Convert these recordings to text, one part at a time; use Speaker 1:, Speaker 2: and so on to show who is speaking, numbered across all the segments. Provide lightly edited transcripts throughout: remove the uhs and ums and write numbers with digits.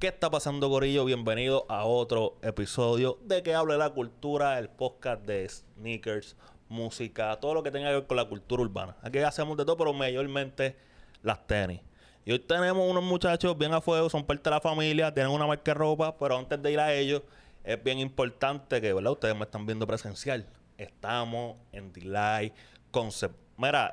Speaker 1: ¿Qué está pasando, corillo? Bienvenido a otro episodio de Que Hable la Cultura, el podcast de sneakers, música, todo lo que tenga que ver con la cultura urbana. Aquí hacemos de todo, pero mayormente las tenis. Y hoy tenemos unos muchachos bien a fuego, son parte de la familia, tienen una marca de ropa, pero antes de ir a ellos, es bien importante que, ¿verdad? Ustedes me están viendo presencial. Estamos en Delight Concept. Mira,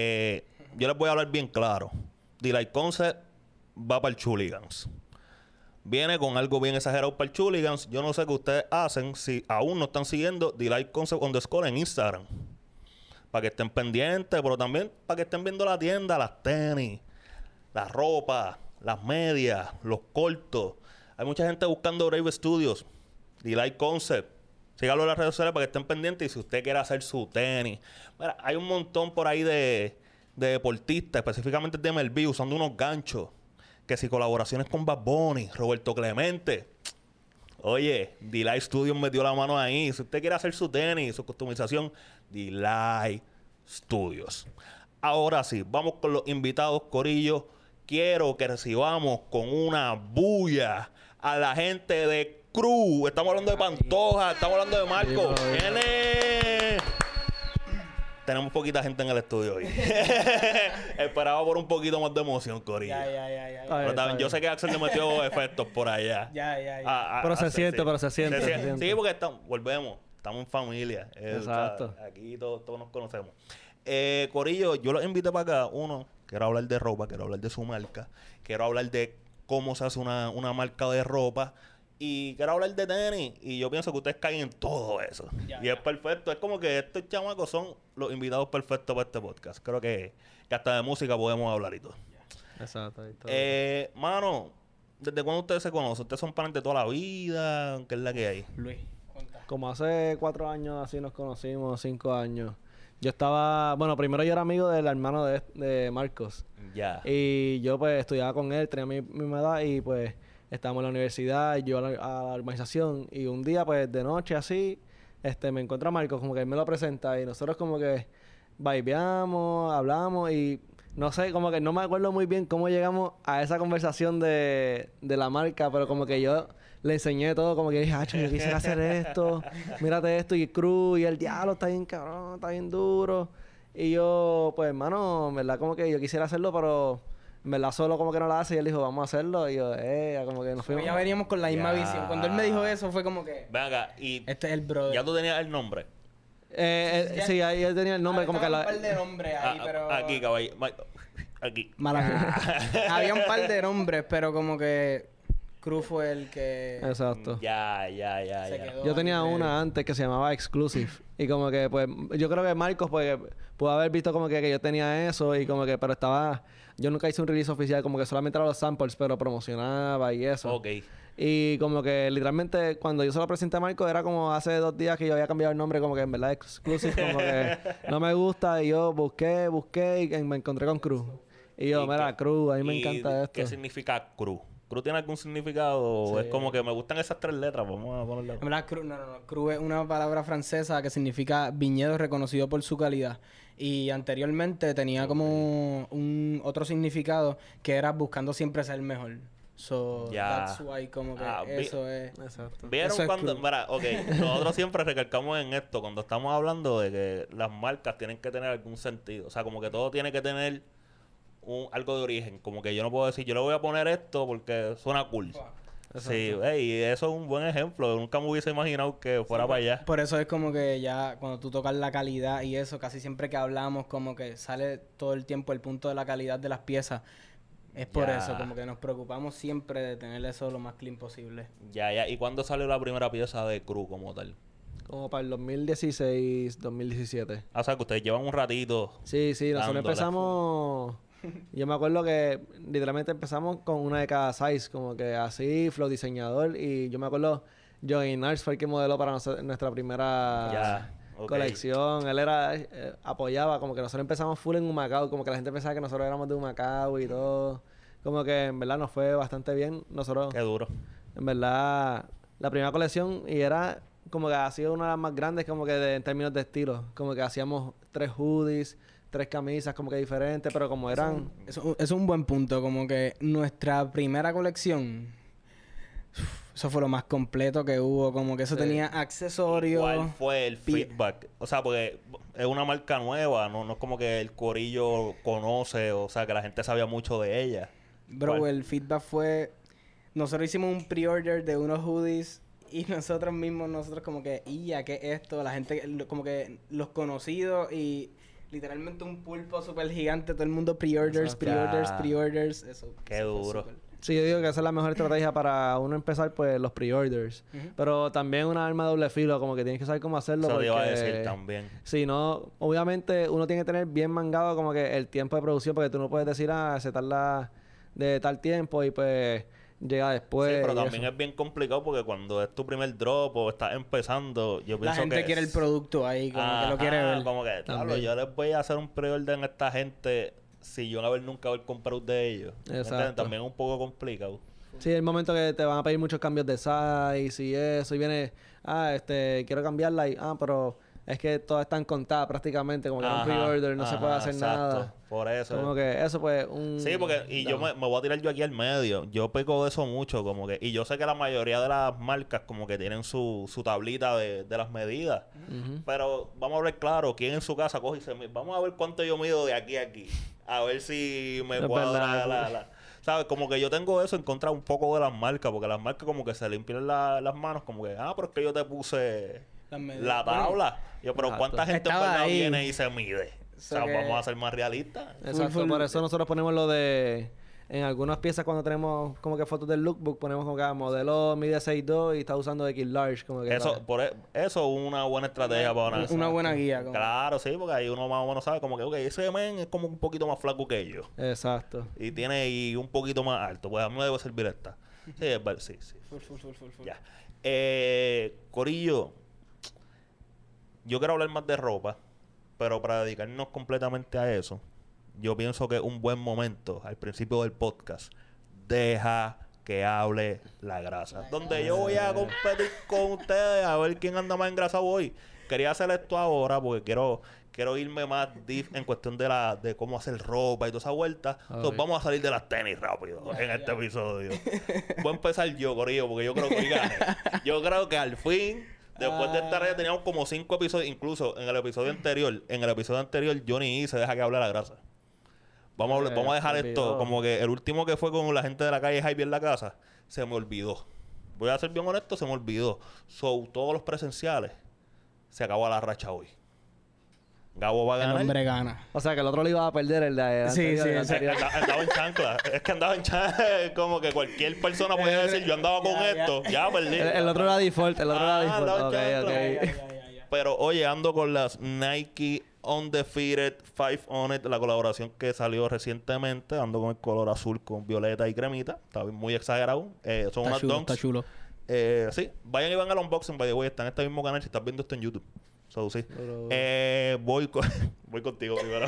Speaker 1: yo les voy a hablar bien claro. Delight Concept va para el Chuligans. Viene con algo bien exagerado para el Chuligans. Yo no sé qué ustedes hacen si aún no están siguiendo Delight Concept _ en Instagram. Para que estén pendientes, pero también para que estén viendo la tienda, las tenis, la ropa, las medias, los cortos. Hay mucha gente buscando Brave Studios, Delight Concept. Síganlo en las redes sociales para que estén pendientes. Y si usted quiere hacer su tenis. Mira, hay un montón por ahí de deportistas, específicamente de MLB, usando unos ganchos. Que si colaboraciones con Bad Bunny, Roberto Clemente. Oye, Delight Studios metió la mano ahí. Si usted quiere hacer su tenis, su customización, Delight Studios. Ahora sí, vamos con los invitados, corillo. Quiero que recibamos con una bulla a la gente de Crew. Estamos hablando de Pantoja, estamos hablando de Marco. ¡Viene! Tenemos poquita gente en el estudio hoy. Esperaba por un poquito más de emoción, corillo.
Speaker 2: Ya.
Speaker 1: Pero también, yo sé que Axel le metió efectos por allá.
Speaker 2: Ya.
Speaker 3: Pero se siente,
Speaker 1: sí.
Speaker 3: pero se siente.
Speaker 1: Sí, porque volvemos. Estamos en familia.
Speaker 3: Exacto.
Speaker 1: Aquí todos nos conocemos. Corillo, yo los invité para acá. Uno, quiero hablar de ropa, quiero hablar de su marca. Quiero hablar de cómo se hace una marca de ropa. Y quiero hablar de tenis. Y yo pienso que ustedes caen en todo eso. Y es perfecto. Es como que estos chamacos son los invitados perfectos para este podcast. Creo que hasta de música podemos hablar y todo.
Speaker 3: Exacto.
Speaker 1: Mano, ¿desde cuándo ustedes se conocen? ¿Ustedes son panes de toda la vida? ¿Qué es la que hay?
Speaker 2: Luis, cuenta.
Speaker 3: Como hace 4 años así nos conocimos, 5 años. Yo estaba... Bueno, primero yo era amigo del hermano de Marcos.
Speaker 1: Ya.
Speaker 3: Y yo pues estudiaba con él, tenía mi misma edad y pues estábamos en la universidad, yo a la urbanización. Y un día pues de noche así, me encuentro a Marcos, como que él me lo presenta y nosotros como que vibeamos, hablamos y... No sé, como que no me acuerdo muy bien cómo llegamos a esa conversación de la marca, pero como que yo le enseñé todo, como que dije, yo quisiera hacer esto, mírate esto, y Cruz, y el diablo está bien cabrón, está bien duro. Y yo, pues, hermano, en verdad, como que yo quisiera hacerlo, pero en verdad solo como que no lo hace, y él dijo, vamos a hacerlo, y yo, como que nos fuimos.
Speaker 2: Ya veníamos con la misma visión. Cuando él me dijo eso, fue como que...
Speaker 1: Ven acá, y
Speaker 2: Este es el brother.
Speaker 1: ya tú tenías el nombre.
Speaker 3: Sí, ahí él tenía el nombre, como que...
Speaker 2: un par de nombres ahí, pero...
Speaker 1: Aquí, caballo. Aquí.
Speaker 2: Mala mía. Había un par de nombres, pero como que... Cruz fue el que...
Speaker 3: Exacto.
Speaker 1: Ya.
Speaker 2: se quedó
Speaker 3: Yo tenía
Speaker 2: ahí.
Speaker 3: una antes que se llamaba Exclusive. Y como que, pues, yo creo que Marcos, pues, pudo haber visto como que yo tenía eso y como que, pero estaba... Yo nunca hice un release oficial, como que solamente eran los samples, pero promocionaba y eso.
Speaker 1: Ok.
Speaker 3: Y como que literalmente cuando yo se lo presenté a Marcos era como hace 2 días que yo había cambiado el nombre, como que en verdad Exclusive, como que no me gusta. Y yo busqué y me encontré con Cruz. Y yo, mira, Cruz, a mí me encanta esto.
Speaker 1: ¿Qué significa Cruz? ¿Cruz tiene algún significado? ¿O es como que me gustan esas 3 letras? Vamos a ponerle.
Speaker 2: En verdad, Cruz, no. Cruz es una palabra francesa que significa viñedo reconocido por su calidad. Y anteriormente tenía como un otro significado que era buscando siempre ser mejor. So, that's why como que eso es...
Speaker 3: Exacto.
Speaker 1: ¿Vieron
Speaker 2: eso es
Speaker 1: cuando...?
Speaker 2: Cruz.
Speaker 1: Mira, nosotros siempre recalcamos en esto cuando estamos hablando de que las marcas tienen que tener algún sentido. O sea, como que todo tiene que tener algo de origen. Como que yo no puedo decir, yo le voy a poner esto porque suena cool. Sí, y eso es un buen ejemplo. Nunca me hubiese imaginado que fuera para allá.
Speaker 2: Por eso es como que ya cuando tú tocas la calidad y eso, casi siempre que hablamos como que sale todo el tiempo el punto de la calidad de las piezas. Es por eso, como que nos preocupamos siempre de tener eso lo más clean posible.
Speaker 1: Ya. ¿Y cuándo salió la primera pieza de Cruz como tal?
Speaker 3: Como para el 2016, 2017.
Speaker 1: O sea, que ustedes llevan un ratito.
Speaker 3: Sí, nosotros
Speaker 1: dándole.
Speaker 3: empezamos... Yo me acuerdo que literalmente empezamos con una de cada size, como que así, flow diseñador. Y yo me acuerdo, Joey Nars fue el que modeló para nuestra primera colección. Él apoyaba, como que nosotros empezamos full en Humacao, como que la gente pensaba que nosotros éramos de Humacao y todo. Como que en verdad nos fue bastante bien. Nosotros,
Speaker 1: Qué duro.
Speaker 3: en verdad, la primera colección, y era como que ha sido una de las más grandes, como que en términos de estilo. Como que hacíamos 3 hoodies, 3 camisas como que diferentes, pero como eran...
Speaker 2: Eso es un buen punto, como que nuestra primera colección Eso fue lo más completo que hubo. Como que eso tenía accesorios.
Speaker 1: ¿Cuál fue el feedback? O sea, porque es una marca nueva, no es como que el corillo conoce, o sea, que la gente sabía mucho de ella.
Speaker 2: Bro,
Speaker 1: ¿Cuál?
Speaker 2: el feedback fue... Nosotros hicimos un pre-order de unos hoodies y nosotros como que, ¿y ya qué es esto? La gente, como que los conocidos y literalmente un pulpo súper gigante. Todo el mundo pre-orders, pre-orders. Eso.
Speaker 1: Qué
Speaker 2: eso fue
Speaker 1: duro.
Speaker 2: súper.
Speaker 3: Sí, yo digo que esa es la mejor estrategia para uno empezar, pues, los pre-orders. Pero también una arma de doble filo, como que tienes que saber cómo hacerlo.
Speaker 1: Eso te iba a
Speaker 3: porque
Speaker 1: decir también.
Speaker 3: si no, obviamente uno tiene que tener bien mangado como que el tiempo de producción, porque tú no puedes decir, se tarda de tal tiempo y pues llega después.
Speaker 1: Sí, pero
Speaker 3: y
Speaker 1: también
Speaker 3: eso.
Speaker 1: es bien complicado porque cuando es tu primer drop o estás empezando, yo
Speaker 2: La
Speaker 1: pienso
Speaker 2: gente
Speaker 1: que
Speaker 2: quiere el producto ahí, como que lo quiere ver.
Speaker 1: Como que, diablo, yo les voy a hacer un pre-order a esta gente si yo nunca haber comprado de ellos. ¿Me entiendes?
Speaker 3: Exacto.
Speaker 1: También es un poco complicado.
Speaker 3: Sí, el momento que te van a pedir muchos cambios de size y eso, y viene, quiero cambiarla y, pero es que todas están contadas prácticamente, como que era un pre-order, no se puede hacer
Speaker 1: exacto.
Speaker 3: nada.
Speaker 1: Por eso.
Speaker 3: Como que eso pues
Speaker 1: Sí, porque y yo me voy a tirar yo aquí al medio. Yo peco de eso mucho, como que, y yo sé que la mayoría de las marcas como que tienen su tablita de las medidas. Pero vamos a ver claro, quién en su casa coge y se vamos a ver cuánto yo mido de aquí a aquí. A ver si me
Speaker 3: Es
Speaker 1: cuadra
Speaker 3: verdad.
Speaker 1: ¿sabes? Como que yo tengo eso en contra un poco de las marcas, porque las marcas como que se limpian las manos, como que, pero es que yo te puse
Speaker 2: Las medidas.
Speaker 1: la tabla. Yo, pero
Speaker 3: Exacto.
Speaker 1: ¿cuánta gente en
Speaker 2: Estaba
Speaker 1: verdad
Speaker 2: ahí.
Speaker 1: viene y se mide? O sea,
Speaker 2: So que-
Speaker 1: vamos a ser más realistas.
Speaker 3: Exacto,
Speaker 2: full.
Speaker 3: por eso nosotros ponemos lo de... En algunas piezas cuando tenemos como que fotos del lookbook, ponemos como que modelo mide 6'2 y está usando X large, como que...
Speaker 1: Eso es una buena estrategia para
Speaker 2: Una buena guía. Como.
Speaker 1: Claro, sí, porque ahí uno más o menos sabe como que, ok, ese men es como un poquito más flaco que yo.
Speaker 3: Exacto.
Speaker 1: Y tiene y un poquito más alto. Pues a mí me debe servir esta. Sí, es verdad, sí.
Speaker 2: Full.
Speaker 1: Ya. Corillo, yo quiero hablar más de ropa, pero para dedicarnos completamente a eso, yo pienso que es un buen momento al principio del podcast. Deja que hable la grasa. Donde yo voy a competir con ustedes a ver quién anda más engrasado hoy. Quería hacer esto ahora porque quiero irme más deep en cuestión de cómo hacer ropa y toda esa vuelta. Entonces vamos a salir de las tenis rápido en este episodio. Voy a empezar yo, Corillo, porque yo creo que hoy gané. Yo creo que al fin, después de esta red, teníamos como 5 episodios. Incluso en el episodio anterior, yo ni hice Deja que hable la grasa. Vamos a dejar
Speaker 3: se
Speaker 1: esto
Speaker 3: olvidó.
Speaker 1: como que el último que fue con la gente de la calle Hype en la casa, se me olvidó. Voy a ser bien honesto, se me olvidó. Todos los presenciales, se acabó la racha hoy. Gabo va a
Speaker 2: El
Speaker 1: ganar.
Speaker 2: hombre gana.
Speaker 3: O sea, que el otro le iba a perder el de
Speaker 2: Sí,
Speaker 3: anterior,
Speaker 2: sí,
Speaker 3: el
Speaker 2: sí.
Speaker 3: anterior.
Speaker 1: Andaba en chancla. Es que andaba en chancla. Como que cualquier persona podía decir, yo andaba con esto. Ya perdí.
Speaker 3: El otro era default, el otro era
Speaker 1: andaba
Speaker 3: default.
Speaker 1: en
Speaker 3: Ok,
Speaker 1: chancla.
Speaker 3: ok.
Speaker 1: Pero oye, ando con las Nike Undefeated 5 On It, la colaboración que salió recientemente. Ando con el color azul con violeta y cremita. Está muy exagerado. Son unas dunks.
Speaker 2: Está chulo.
Speaker 1: Sí, vayan y van al unboxing, by the way, está en este mismo canal si estás viendo esto en YouTube. So, sí.
Speaker 3: Pero-
Speaker 1: Voy contigo primero.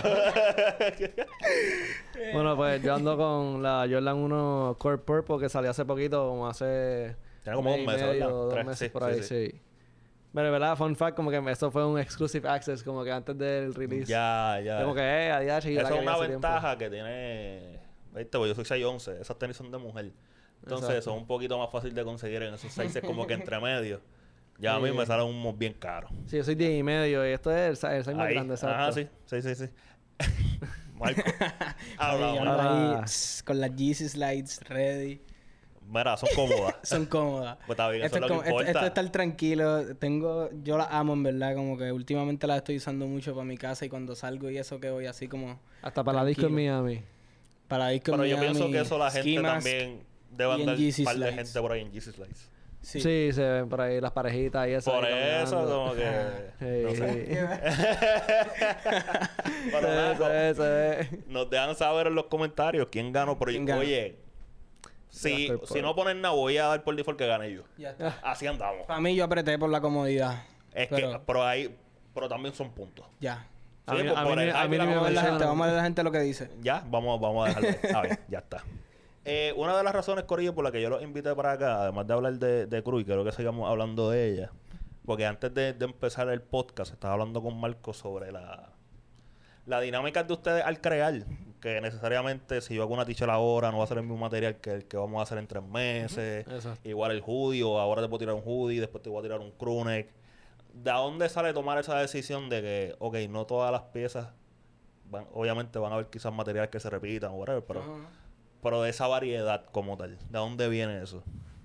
Speaker 3: Bueno, pues yo ando con la Jordan 1 Core Purple que salió hace poquito, como hace...
Speaker 1: Tiene como
Speaker 3: mes
Speaker 1: 2
Speaker 3: y
Speaker 1: meses,
Speaker 3: medio,
Speaker 1: ¿verdad?
Speaker 3: 2
Speaker 1: 3,
Speaker 3: meses
Speaker 1: sí,
Speaker 3: por
Speaker 1: sí,
Speaker 3: ahí,
Speaker 1: sí.
Speaker 3: sí. Pero de verdad, fun fact, como que esto fue un exclusive access, como que antes del release.
Speaker 1: Ya.
Speaker 3: Como que, adiós, y yo la
Speaker 1: Esa es
Speaker 3: quería
Speaker 1: una
Speaker 3: hace tiempo.
Speaker 1: ventaja que tiene... ¿Viste? Pues yo soy 6'11". Esas tenis son de mujer. Entonces
Speaker 3: Exacto.
Speaker 1: son un poquito más fácil de conseguir en esos sizes como que entre medio. Ya a
Speaker 3: Sí.
Speaker 1: mí me salen un bien caro.
Speaker 3: Sí, yo soy 10 y medio y esto es el size más
Speaker 1: Ahí.
Speaker 3: grande, exacto.
Speaker 1: Ajá, sí. Marco. Habla,
Speaker 2: Ahora
Speaker 3: Ahora-
Speaker 2: ahí, con las Yeezy Slides ready.
Speaker 1: Mira, son cómodas.
Speaker 2: Son cómodas.
Speaker 1: Pues está bien, eso es lo
Speaker 2: como-
Speaker 1: que importa.
Speaker 2: esto es estar tranquilo. Yo las amo, en verdad. Como que últimamente las estoy usando mucho para mi casa y cuando salgo y eso que voy así como
Speaker 3: Hasta para la disco en Miami.
Speaker 2: para disco
Speaker 1: Pero yo
Speaker 2: Miami,
Speaker 1: pienso que eso la gente
Speaker 2: ski mask.
Speaker 1: también debe
Speaker 2: y en
Speaker 1: andar
Speaker 2: Yeezy
Speaker 1: un par de
Speaker 2: Slides.
Speaker 1: gente por ahí en Jesus Slides.
Speaker 2: Sí.
Speaker 3: Sí, se ven por ahí las parejitas y eso.
Speaker 1: Por
Speaker 3: ahí
Speaker 1: eso,
Speaker 3: caminando.
Speaker 1: como que... no
Speaker 3: Sí,
Speaker 1: sé.
Speaker 3: sí.
Speaker 1: Pero nada,
Speaker 3: Se ve.
Speaker 1: nos dejan saber en los comentarios quién ganó. Pero
Speaker 2: ¿Quién ganó?
Speaker 1: oye, si
Speaker 3: estoy por-
Speaker 1: no ponen nada, voy a dar por default que gane yo.
Speaker 2: Ya está.
Speaker 1: Así andamos.
Speaker 2: Para mí yo apreté por la comodidad.
Speaker 1: Es que, pero también son puntos.
Speaker 2: Ya.
Speaker 3: A
Speaker 1: Sí,
Speaker 3: mí-
Speaker 1: pues
Speaker 3: a
Speaker 1: por
Speaker 3: mí
Speaker 1: el
Speaker 3: ni- a
Speaker 1: hype
Speaker 3: mí
Speaker 1: y la
Speaker 3: ni me
Speaker 2: Vamos a ver la
Speaker 1: comodidad.
Speaker 2: gente, vamos a ver la gente lo que dice.
Speaker 1: Ya, vamos a dejarlo. A ver, ya está. Una de las razones, Corillo, por la que yo los invité para acá, además de hablar de Cruz, y creo que sigamos hablando de ella, porque antes de empezar el podcast, estaba hablando con Marco sobre la dinámica de ustedes al crear, que necesariamente si yo hago una t-shirt ahora no va a ser el mismo material que el que vamos a hacer en 3 meses.
Speaker 3: Exacto.
Speaker 1: Igual el hoodie, o ahora te puedo tirar un hoodie, después te voy a tirar un crewneck. ¿De dónde sale tomar esa decisión de que, ok, no todas las piezas, obviamente van a haber quizás materiales que se repitan o whatever, pero de esa variedad como tal? ¿De dónde viene eso?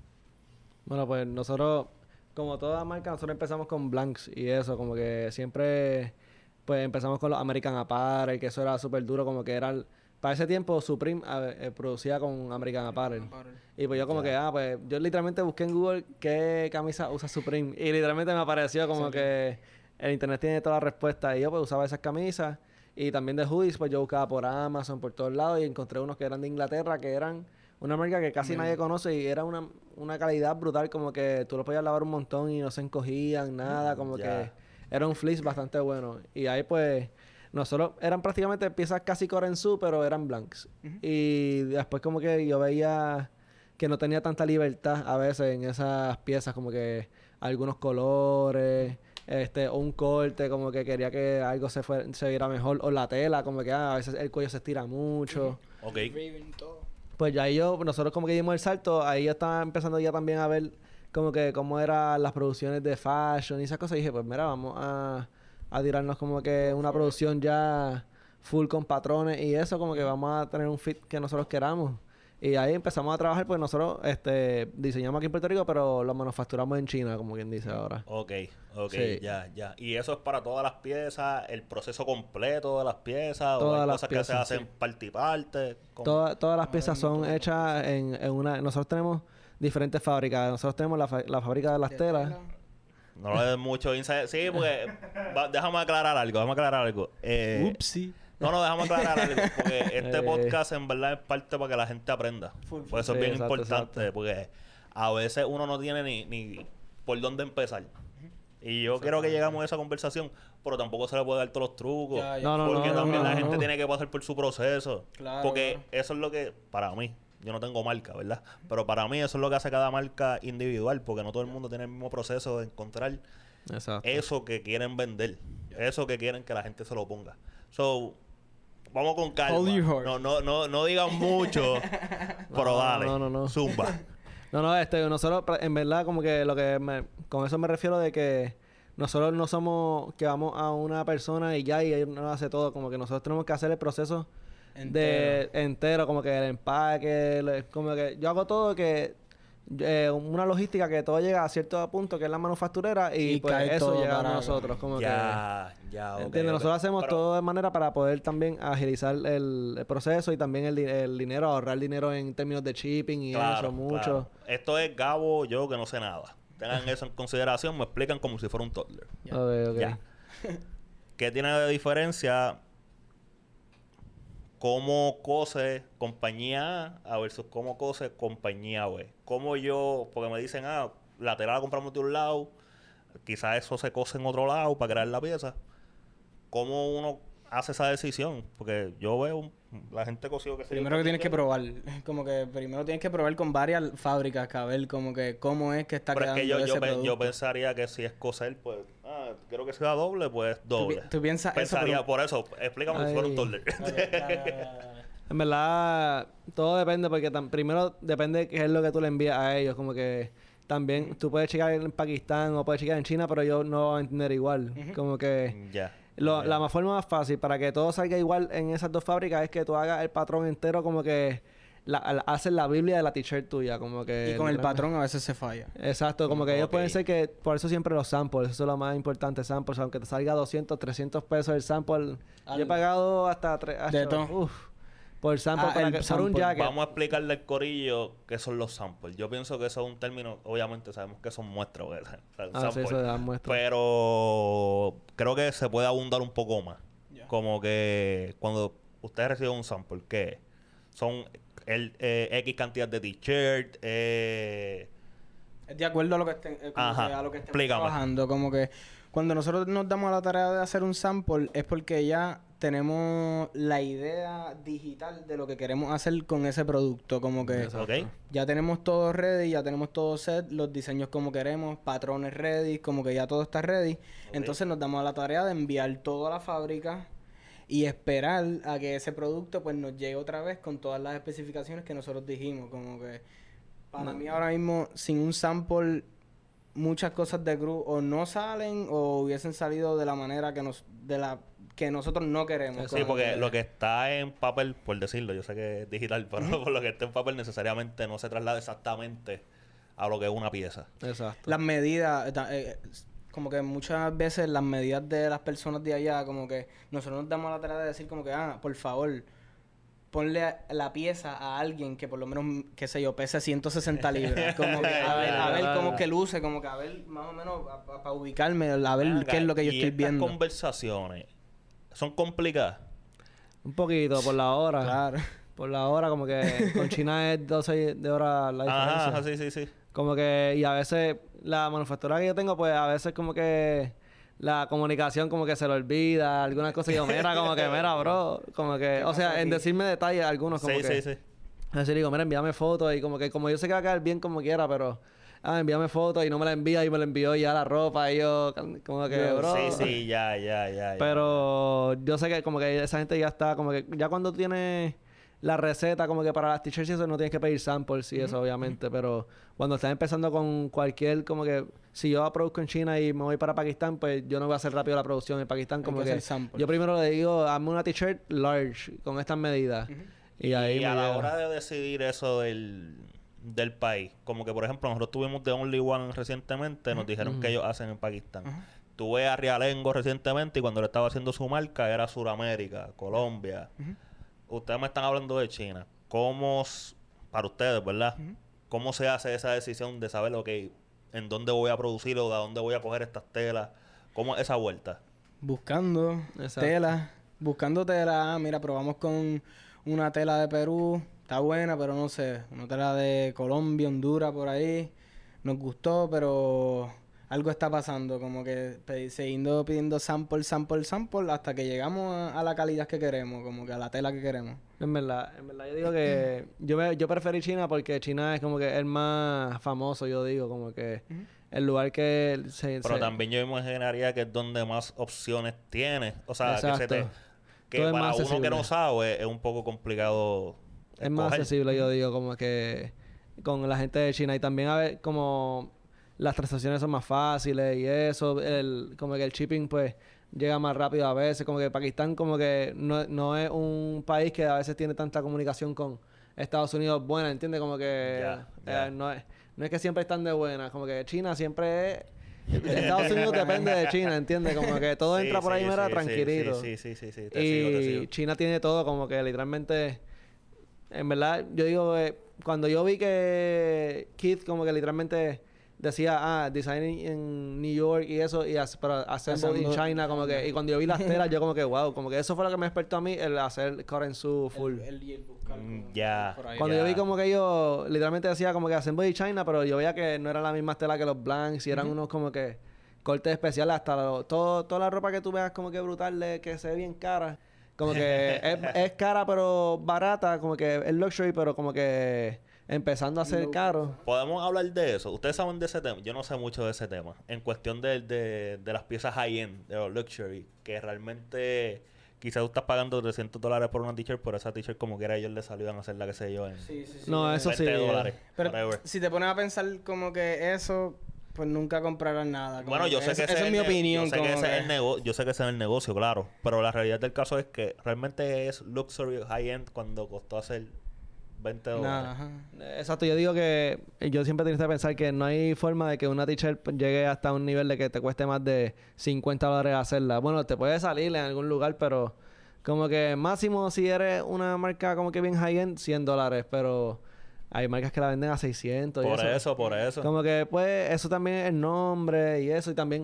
Speaker 3: Bueno, pues nosotros, como toda marca, nosotros empezamos con blanks y eso, como que siempre, pues empezamos con los American Apparel, que eso era súper duro, como que era, para ese tiempo Supreme producía con American Apparel. Y pues yo como que, pues yo literalmente busqué en Google qué camisa usa Supreme y literalmente me apareció como que el internet tiene todas las respuestas y yo pues usaba esas camisas y también de hoodies, pues yo buscaba por Amazon, por todos lados y encontré unos que eran de Inglaterra, que eran una marca que casi nadie conoce y era una calidad brutal, como que tú lo podías lavar un montón y no se encogían, nada, como que era un fleece bastante bueno. Y ahí pues nosotros eran prácticamente piezas casi Corensu, pero eran blanks. Y después como que yo veía que no tenía tanta libertad a veces en esas piezas, como que algunos colores, o un corte, como que quería que algo se viera mejor, o la tela, como que a veces el cuello se estira mucho.
Speaker 1: Ok.
Speaker 3: Pues ya nosotros como que dimos el salto, ahí yo estaba empezando ya también a ver como que cómo eran las producciones de fashion y esas cosas. Y dije, pues mira, vamos a tirarnos como que una producción ya full con patrones y eso, como que vamos a tener un fit que nosotros queramos. Y ahí empezamos a trabajar, pues nosotros diseñamos aquí en Puerto Rico, pero lo manufacturamos en China, como quien dice ahora.
Speaker 1: Ok,
Speaker 3: Sí.
Speaker 1: ya. ¿Y eso es para todas las piezas? ¿El proceso completo de las piezas? ¿O
Speaker 3: Todas
Speaker 1: hay
Speaker 3: las
Speaker 1: cosas
Speaker 3: piezas,
Speaker 1: que se hacen
Speaker 3: sí.
Speaker 1: parte y parte?
Speaker 3: Todas las piezas son hechas en una... Nosotros tenemos diferentes fábricas. Nosotros tenemos la fábrica de las telas.
Speaker 1: No le des mucho insight. Sí, porque... déjame aclarar algo.
Speaker 2: Upsi.
Speaker 1: No, déjame aclarar algo. Porque este podcast en verdad es parte para que la gente aprenda. Por eso es bien importante. Porque a veces uno no tiene ni por dónde empezar. Y yo quiero que llegamos a esa conversación, pero tampoco se le puede dar todos los trucos. Porque también la gente tiene que pasar por su proceso.
Speaker 2: Claro,
Speaker 1: porque eso es lo que, para mí, yo no tengo marca, ¿verdad? Pero para mí eso es lo que hace cada marca individual, porque no todo el mundo tiene el mismo proceso de encontrar eso que quieren vender, eso que quieren que la gente se lo ponga. So, vamos con calma. No digan mucho, pero dale. Zumba.
Speaker 3: Nosotros en verdad como que con eso me refiero de que nosotros no somos que vamos a una persona y él nos hace todo, como que nosotros tenemos que hacer el proceso entero, como que el empaque, como que yo hago todo que una logística que todo llega a cierto punto que es la manufacturera y pues eso llega a nosotros, como ¿entiendes? Nosotros hacemos todo de manera para poder también agilizar el proceso y también el dinero, ahorrar dinero en términos de shipping y eso mucho.
Speaker 1: Claro. Esto es Gabo, yo que no sé nada. Tengan eso en consideración, me explican como si fuera un toddler.
Speaker 3: Okay.
Speaker 1: ¿Qué tiene de diferencia cómo cose compañía A versus cómo cose compañía B? Cómo porque me dicen, la tela la compramos de un lado, quizás eso se cose en otro lado para crear la pieza. ¿Cómo uno hace esa decisión? Porque yo veo la gente cosido que se...
Speaker 2: Primero que tienes que probar. Como que primero tienes que probar con varias fábricas, a ver como que cómo es que está
Speaker 1: quedando
Speaker 2: ese producto.
Speaker 1: Yo pensaría que si es coser, pues... quiero que sea doble, pues doble.
Speaker 2: ¿Tú piensas
Speaker 1: pensaría,
Speaker 2: eso?
Speaker 1: Por eso, explícame si fuera un toddler.
Speaker 3: En verdad, todo depende porque primero depende qué es lo que tú le envías a ellos. Como que también tú puedes checar en Pakistán o puedes checar en China, pero ellos no van a entender igual. Como que... La forma más fácil para que todo salga igual en esas dos fábricas es que tú hagas el patrón entero como que haces la Biblia de la t-shirt tuya, como que...
Speaker 2: Y con el patrón a veces se falla.
Speaker 3: Exacto, como que ellos pueden ser que... Por eso siempre los samples, eso es lo más importante, samples. Aunque te salga 200, 300 pesos el sample. Yo he pagado hasta 3...
Speaker 2: De todo.
Speaker 3: Por sample por un jacket.
Speaker 1: Vamos a explicarle al corillo qué son los samples. Yo pienso que eso es un término... Obviamente sabemos que son muestras.
Speaker 3: Sí, eso dan muestras.
Speaker 1: Pero creo que se puede abundar un poco más. Como que cuando ustedes reciben un sample, ¿qué son X cantidad de t-shirt?
Speaker 2: Es de acuerdo a lo que estén trabajando. Como que cuando nosotros nos damos a la tarea de hacer un sample es porque ya tenemos la idea digital de lo que queremos hacer con ese producto. Como que ya tenemos todo ready, ya tenemos todo set, los diseños como queremos, patrones ready, como que ya todo está ready. Entonces nos damos a la tarea de enviar todo a la fábrica y esperar a que ese producto pues nos llegue otra vez con todas las especificaciones que nosotros dijimos. Como que para mí ahora mismo, sin un sample, muchas cosas de Groove o no salen o hubiesen salido de la manera que nosotros no queremos.
Speaker 1: Sí, porque lo que está en papel, por decirlo, yo sé que es digital, pero por lo que está en papel necesariamente no se traslada exactamente a lo que es una pieza.
Speaker 3: Exacto.
Speaker 2: Las medidas, como que muchas veces las medidas de las personas de allá, como que nosotros nos damos la tarea de decir como que, por favor, ponle la pieza a alguien que por lo menos, qué sé yo, pese 160 libras. Como que a ver cómo que luce, como que a ver más o menos para ubicarme, a ver qué es lo que yo estoy viendo.
Speaker 1: Estas conversaciones son complicadas.
Speaker 3: Un poquito, por la hora.
Speaker 2: Claro.
Speaker 3: Por la hora, como que con China es 12 de hora la diferencia.
Speaker 1: Ajá, sí.
Speaker 3: Como que, y a veces la manufactura que yo tengo, pues a veces como que la comunicación como que se le olvida, algunas cosas. Y yo, mira, bro. Como que, o sea, en decirme detalles algunos, como que.
Speaker 1: Sí.
Speaker 3: A veces digo, mira, envíame fotos. Y como que, como yo sé que va a quedar bien como quiera, pero. Envíame fotos y no me la envía y me la envió ya la ropa. Y yo, como que, bro.
Speaker 1: Sí, ya.
Speaker 3: Pero yo sé que como que esa gente ya está, como que ya cuando tiene la receta como que para las t-shirts y eso no tienes que pedir samples y eso obviamente, pero cuando estás empezando con cualquier, como que si yo produzco en China y me voy para Pakistán, pues yo no voy a hacer rápido la producción en Pakistán, como que yo primero le digo, hazme una t-shirt large con estas medidas y ahí
Speaker 1: y a la hora de decidir eso del país, como que por ejemplo nosotros tuvimos The Only One recientemente, nos dijeron que ellos hacen en Pakistán. Tuve a Rialengo recientemente y cuando le estaba haciendo su marca era Suramérica, Colombia. Ustedes me están hablando de China. ¿Cómo, para ustedes, verdad? ¿Cómo se hace esa decisión de saber, ok, en dónde voy a producir o de dónde voy a coger estas telas? ¿Cómo es esa vuelta?
Speaker 2: Buscando telas. Buscando tela. Mira, probamos con una tela de Perú. Está buena, pero no sé. Una tela de Colombia, Honduras, por ahí. Nos gustó, pero algo está pasando. Como que siguiendo pidiendo sample, hasta que llegamos a la calidad que queremos. Como que a la tela que queremos.
Speaker 3: En verdad yo digo que yo preferí China porque China es como que el más famoso, yo digo, como que el lugar que
Speaker 1: pero también yo imaginaría que es donde más opciones tienes. O sea,
Speaker 3: exacto.
Speaker 1: que para uno que no sabe es un poco complicado
Speaker 3: es más accesible, yo digo, como que con la gente de China. Y también a ver como las transacciones son más fáciles y eso, como que el shipping pues llega más rápido a veces, como que Pakistán como que no es un país que a veces tiene tanta comunicación con Estados Unidos buena, ¿entiendes? Como que no es que siempre están de buena, como que China siempre es... Estados Unidos depende de China, ¿entiendes? Como que todo entra por ahí, mira, tranquilito.
Speaker 1: Sí.
Speaker 3: Te
Speaker 1: sigo.
Speaker 3: China tiene todo, como que literalmente... En verdad, yo digo, cuando yo vi que Keith como que literalmente decía, design en New York y eso, pero assembled in China, como que... Y cuando yo vi las telas, yo como que, wow, como que eso fue lo que me despertó a mí, el hacer cut and sew full.
Speaker 2: El buscar
Speaker 3: Cuando yo vi como que ellos literalmente decía como que assembled in China, pero yo veía que no eran las mismas telas que los blanks y eran unos como que cortes especiales, hasta toda la ropa que tú veas como que brutal, que se ve bien cara. Como que es cara pero barata, como que es luxury, pero como que empezando a ser caro.
Speaker 1: ¿Podemos hablar de eso? ¿Ustedes saben de ese tema? Yo no sé mucho de ese tema. En cuestión de las piezas high-end, de los luxury, que realmente quizás tú estás pagando $300 por una t-shirt, por esa t-shirt como quiera ellos le salían a hacerla, qué sé yo, en
Speaker 3: No, eso sí.
Speaker 1: $20.
Speaker 2: Pero si te pones a pensar como que eso... Pues nunca comprarán nada.
Speaker 1: Bueno, yo sé que
Speaker 2: esa es mi opinión.
Speaker 1: Yo sé que ese es el negocio, claro. Pero la realidad del caso es que realmente es luxury high-end cuando costó hacer $20.
Speaker 2: Ajá.
Speaker 3: Exacto, yo digo que yo siempre tienes que pensar que no hay forma de que una t-shirt llegue hasta un nivel de que te cueste más de $50 hacerla. Bueno, te puede salir en algún lugar, pero como que máximo si eres una marca como que bien high-end, $100, pero... Hay marcas que la venden a 600
Speaker 1: Por eso.
Speaker 3: Como que, pues, eso también es el nombre y eso. Y también,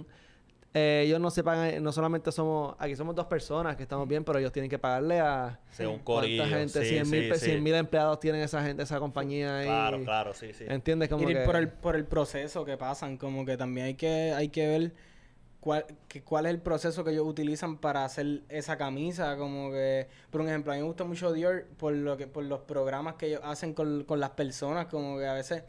Speaker 3: ellos no se pagan... No solamente somos... Aquí somos 2 personas que estamos bien, pero ellos tienen que pagarle a...
Speaker 1: un corillo.
Speaker 3: ¿Cuánta gente? 100,000 empleados tienen esa gente, esa compañía ahí.
Speaker 1: Claro, sí.
Speaker 3: ¿Entiendes? Como que...
Speaker 2: por el proceso que pasan. Como que también hay que ver... ¿Cuál es el proceso que ellos utilizan para hacer esa camisa? Como que, por un ejemplo, a mí me gusta mucho Dior por los programas que ellos hacen con las personas. Como que a veces,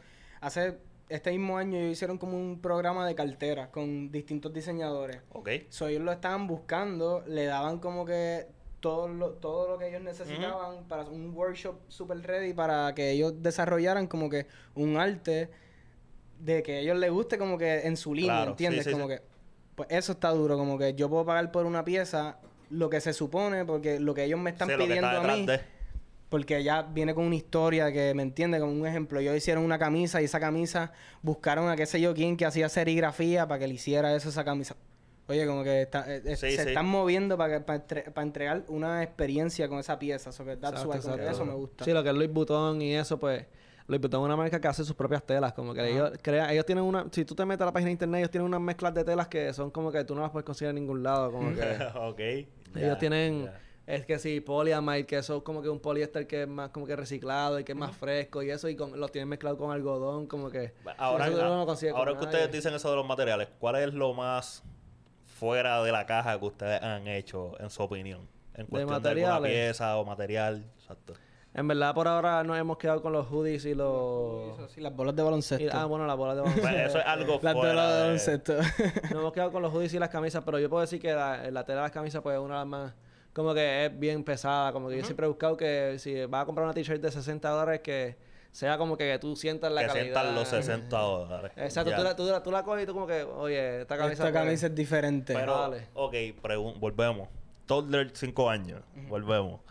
Speaker 2: este mismo año ellos hicieron como un programa de carteras con distintos diseñadores.
Speaker 1: Ok.
Speaker 2: Ellos lo estaban buscando, le daban como que todo lo que ellos necesitaban para un workshop super ready para que ellos desarrollaran como que un arte de que a ellos les guste como que en su línea,
Speaker 1: Claro,
Speaker 2: ¿entiendes?
Speaker 1: sí, sí,
Speaker 2: como
Speaker 1: sí.
Speaker 2: que pues eso está duro, como que yo puedo pagar por una pieza lo que se supone porque lo que ellos me están
Speaker 1: Sí, lo que
Speaker 2: pidiendo
Speaker 1: está
Speaker 2: a mí
Speaker 1: detrás
Speaker 2: porque ya viene con una historia que, ¿me entiende? Como un ejemplo, ellos hicieron una camisa y esa camisa buscaron a qué sé yo quién que hacía serigrafía para que le hiciera eso esa camisa. Oye, como que
Speaker 1: Sí,
Speaker 2: se
Speaker 1: sí.
Speaker 2: están moviendo para entregar una experiencia con esa pieza. So que that's
Speaker 3: Exacto,
Speaker 2: why, como que
Speaker 3: exacto.
Speaker 2: eso me gusta.
Speaker 3: Sí, lo que es Louis Vuitton y eso, pues... Louis Vuitton es una marca que hace sus propias telas. Como que ellos tienen una... Si tú te metes a la página de internet, ellos tienen unas mezclas de telas que son como que tú no las puedes conseguir en ningún lado. Como que...
Speaker 1: Ok.
Speaker 3: Ellos tienen...
Speaker 1: ya.
Speaker 3: Es que sí, polyamide, que eso es como que un poliéster que es más como que reciclado y que es más fresco y eso, y los tienen mezclado con algodón, como que...
Speaker 1: Ahora,
Speaker 3: eso tú no lo consigues con
Speaker 1: ahora que
Speaker 3: nadie.
Speaker 1: ustedes dicen eso de los materiales, ¿cuál es lo más fuera de la caja que ustedes han hecho, en su opinión? En cuestión de alguna
Speaker 3: materiales.
Speaker 1: pieza o material. Exacto.
Speaker 3: En verdad, por ahora nos hemos quedado con los hoodies y los...
Speaker 2: Eso sí, las bolas de baloncesto.
Speaker 3: bueno, las bolas de
Speaker 1: Pues
Speaker 3: baloncesto.
Speaker 1: eso es algo
Speaker 2: Las
Speaker 1: fuera
Speaker 2: bolas de
Speaker 1: de...
Speaker 2: baloncesto.
Speaker 3: Nos hemos quedado con los hoodies y las camisas, pero yo puedo decir que la tela de las camisas pues es una de las más... Como que es bien pesada, como que yo siempre he buscado que si vas a comprar una t-shirt de $60 que sea como que tú sientas la
Speaker 1: Que
Speaker 3: calidad.
Speaker 1: sientan los $60.
Speaker 3: Exacto,
Speaker 1: Ya.
Speaker 3: tú la coges y tú como que, oye, esta camisa...
Speaker 2: Esta camisa es diferente.
Speaker 1: Pero,
Speaker 3: Vale.
Speaker 1: ok, volvemos. Toddler 5 años. Volvemos.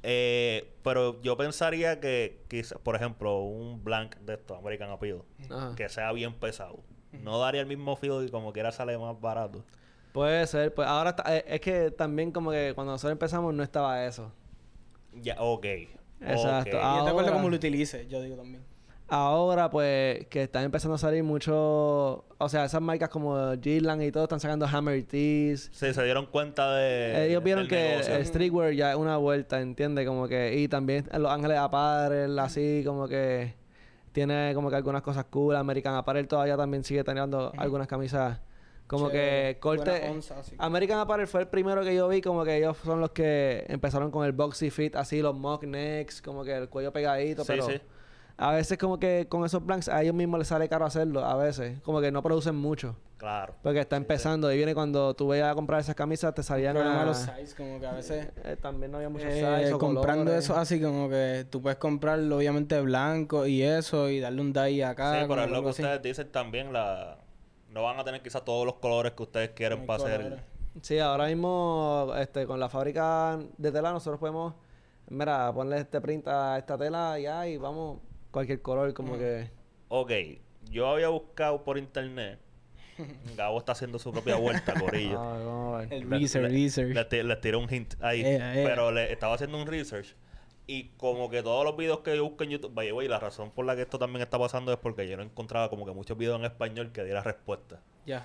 Speaker 1: Pero yo pensaría que, quizás, por ejemplo, un blank de estos, American Appeal,
Speaker 3: Ajá.
Speaker 1: que sea bien pesado, no daría el mismo feel y como quiera sale más barato.
Speaker 3: Puede ser, pues ahora es que también como que cuando nosotros empezamos no estaba eso.
Speaker 1: Ya, ok.
Speaker 3: Exacto.
Speaker 1: Ok.
Speaker 2: Y yo te acuerdo
Speaker 3: ahora-
Speaker 2: cómo lo utilices, yo digo también.
Speaker 3: Ahora, pues, que están empezando a salir mucho... O sea, esas marcas como Gillan y todo están sacando Hammer Tees.
Speaker 1: Sí, se dieron cuenta de...
Speaker 3: Ellos vieron
Speaker 1: del
Speaker 3: que
Speaker 1: negocio.
Speaker 3: el streetwear ya es una vuelta, ¿entiendes? Como que... Y también Los Ángeles Apparel, así, como que... Tiene como que algunas cosas cool. American Apparel todavía también sigue teniendo algunas camisas... Como
Speaker 2: Chévere.
Speaker 3: que corte...
Speaker 2: Buena onza, así.
Speaker 3: American Apparel fue el primero que yo vi, como que ellos son los que empezaron con el boxy fit, así, los mock necks, como que el cuello pegadito,
Speaker 1: Sí,
Speaker 3: pero...
Speaker 1: sí.
Speaker 3: A veces como que con esos blanks a ellos mismos les sale caro hacerlo, a veces. Como que no producen mucho.
Speaker 1: Claro.
Speaker 3: Porque está empezando y viene cuando tú vayas a comprar esas camisas te salían
Speaker 2: Problema
Speaker 3: a...
Speaker 2: de los size, como que a veces...
Speaker 3: también no había muchos size o
Speaker 2: comprando
Speaker 3: colores.
Speaker 2: eso así como que tú puedes comprarlo obviamente blanco y eso y darle un dye acá.
Speaker 1: Sí,
Speaker 2: como
Speaker 1: pero es lo
Speaker 2: algo
Speaker 1: que
Speaker 2: así.
Speaker 1: ustedes dicen también, no van a tener quizás todos los colores que ustedes quieren
Speaker 2: Hay
Speaker 1: para hacer.
Speaker 2: colores.
Speaker 3: Sí, ahora mismo con la fábrica de tela nosotros podemos... Mira, ponle este print a esta tela ya y vamos... Cualquier color, como que...
Speaker 1: Ok, yo había buscado por internet. Gabo está haciendo su propia vuelta, corillo.
Speaker 3: Ay, vamos a ver.
Speaker 2: El research.
Speaker 1: Les tiré un hint ahí. Pero le estaba haciendo un research. Y como que todos los videos que yo busco en YouTube... Vaya, güey, la razón por la que esto también está pasando es porque yo no encontraba como que muchos videos en español que diera respuesta.
Speaker 2: Ya.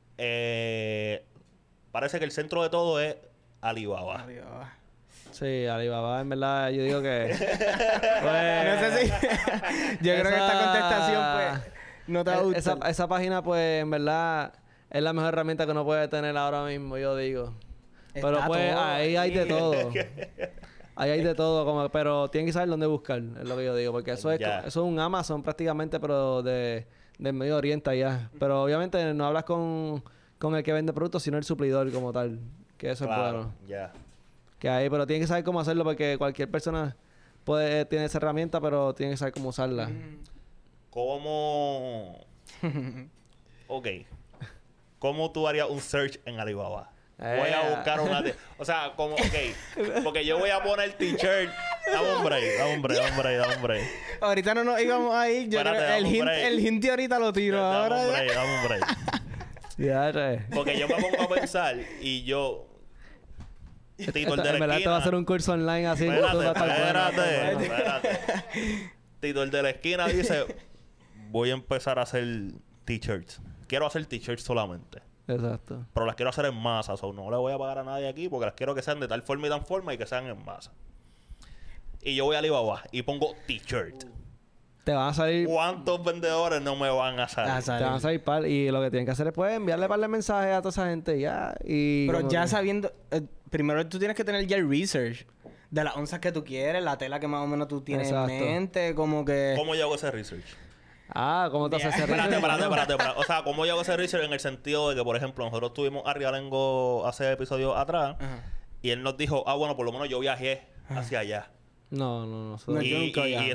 Speaker 1: Parece que el centro de todo es Alibaba.
Speaker 2: Adiós.
Speaker 3: Sí, Alibaba, en verdad, yo digo que...
Speaker 2: No sé si... Yo creo que esta contestación, pues, no te va a gustar.
Speaker 3: Esa página, pues, en verdad, es la mejor herramienta que uno puede tener ahora mismo, yo digo. Pero,
Speaker 2: Está
Speaker 3: pues,
Speaker 2: todo
Speaker 3: ahí hay de
Speaker 2: ahí.
Speaker 3: todo. Ahí hay de todo, como, pero tienen que saber dónde buscar, es lo que yo digo. Porque eso es,
Speaker 1: Ya.
Speaker 3: eso es un Amazon prácticamente, pero del Medio Oriente allá. Pero, obviamente, no hablas con el que vende productos, sino el suplidor como tal. Que eso es
Speaker 1: Claro,
Speaker 3: bueno.
Speaker 1: ya.
Speaker 3: Que ahí, pero tienen que saber cómo hacerlo porque cualquier persona tiene esa herramienta, pero tiene que saber cómo usarla.
Speaker 1: ¿Cómo...? Ok. ¿Cómo tú harías un search en Alibaba? Voy a buscar una... O sea, como... Ok. Porque yo voy a poner t-shirt... Dame un break.
Speaker 2: Ahorita no nos íbamos a ir. Yo
Speaker 1: Espérate,
Speaker 2: creo,
Speaker 1: dame un break.
Speaker 2: el hint de ahorita lo tiro. Ahora ya.
Speaker 1: Dame un break.
Speaker 3: Ya, ya.
Speaker 1: Porque yo me pongo a pensar y yo... Tito el de
Speaker 3: En
Speaker 1: la
Speaker 3: verdad te va a hacer
Speaker 1: esquina...
Speaker 3: un curso online así. tú vas a estar bueno.
Speaker 1: Espérate. Tito el de la esquina dice... Voy a empezar a hacer t-shirts. Quiero hacer t-shirts solamente.
Speaker 3: Exacto.
Speaker 1: Pero las quiero hacer en masa. O no le voy a pagar a nadie aquí porque las quiero que sean de tal forma y tan forma y que sean en masa. Y yo voy a Alibaba y pongo t-shirt.
Speaker 3: Te van a salir...
Speaker 1: ¿Cuántos vendedores no me van a salir?
Speaker 3: Te van a salir par. Y lo que tienen que hacer es pues enviarle par de mensajes a toda esa gente ya. Y
Speaker 2: Pero
Speaker 3: como
Speaker 2: ya
Speaker 3: que-
Speaker 2: sabiendo... primero tú tienes que tener ya el research. De las onzas que tú quieres, la tela que más o menos tú tienes
Speaker 3: Exacto.
Speaker 2: en mente. Como que...
Speaker 1: ¿Cómo yo hago ese research?
Speaker 3: Ah, ¿cómo te haces ese
Speaker 1: Espérate.
Speaker 3: research?
Speaker 1: O sea, ¿cómo yo hago ese research en el sentido de que, por ejemplo, nosotros tuvimos a Rialengo hace episodios atrás
Speaker 2: Ajá.
Speaker 1: Y él nos dijo, bueno, por lo menos yo viajé hacia allá.
Speaker 3: No.
Speaker 2: No, yo nunca
Speaker 1: Y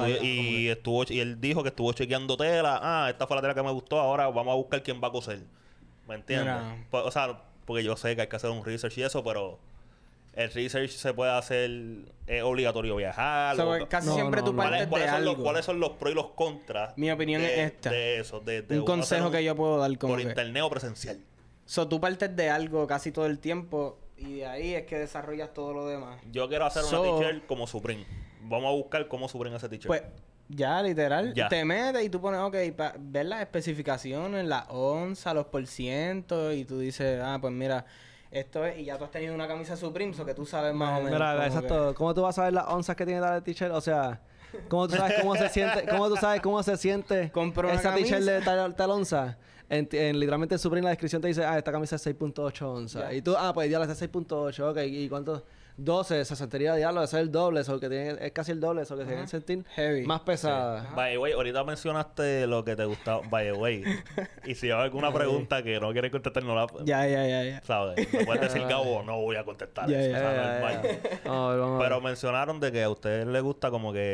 Speaker 2: viajé.
Speaker 1: y él dijo que estuvo chequeando tela. Esta fue la tela que me gustó. Ahora vamos a buscar quién va a coser. ¿Me entiendes?
Speaker 2: Mira.
Speaker 1: Pues, o sea, porque yo sé que hay que hacer un research y eso, pero el research se puede hacer, es obligatorio viajar.
Speaker 2: O sea, casi siempre tú partes de algo.
Speaker 1: ¿Cuáles son los pros y los contras?
Speaker 2: Mi opinión es esta.
Speaker 1: De eso, de
Speaker 2: un consejo que yo puedo dar como
Speaker 1: por
Speaker 2: que...
Speaker 1: internet o presencial.
Speaker 2: Tú partes de algo casi todo el tiempo y de ahí es que desarrollas todo lo demás.
Speaker 1: Yo quiero hacer una t-shirt como Supreme. Vamos a buscar cómo Supreme ese t-shirt.
Speaker 2: Pues ya, literal,
Speaker 1: Ya.
Speaker 2: te metes y tú pones, ver las especificaciones, las onzas, los porcientos y tú dices, pues mira, esto es, y ya tú has tenido una camisa Supreme, so que tú sabes más o menos.
Speaker 3: Mira,
Speaker 2: como
Speaker 3: exacto. ¿Cómo tú vas a saber las onzas que tiene tal t-shirt? O sea, ¿cómo tú sabes cómo se siente? ¿Cómo tú sabes cómo se siente
Speaker 2: Compro una
Speaker 3: esa t-shirt de
Speaker 2: camisa.
Speaker 3: tal onza? Literalmente en Supreme la descripción te dice, esta camisa es 6.8 onzas.
Speaker 2: Ya.
Speaker 3: Y tú, pues diablo, es 6.8, ok. ¿Y cuánto? 12, se sentiría diablo, ese es el doble, eso que tiene, es casi el doble, eso que se deben sentir
Speaker 2: Heavy.
Speaker 3: más pesada.
Speaker 1: By the way, ahorita mencionaste lo que te gustaba. By the way. Y si hay alguna pregunta que no quieres contestar, no la...
Speaker 2: Ya.
Speaker 1: ¿Sabes? Me puedes decir, Gabo, no voy a contestar
Speaker 2: Ya,
Speaker 1: eso.
Speaker 2: ya,
Speaker 1: O sea, normal.
Speaker 3: Vamos a ver.
Speaker 1: Pero mencionaron de que a ustedes les gusta como que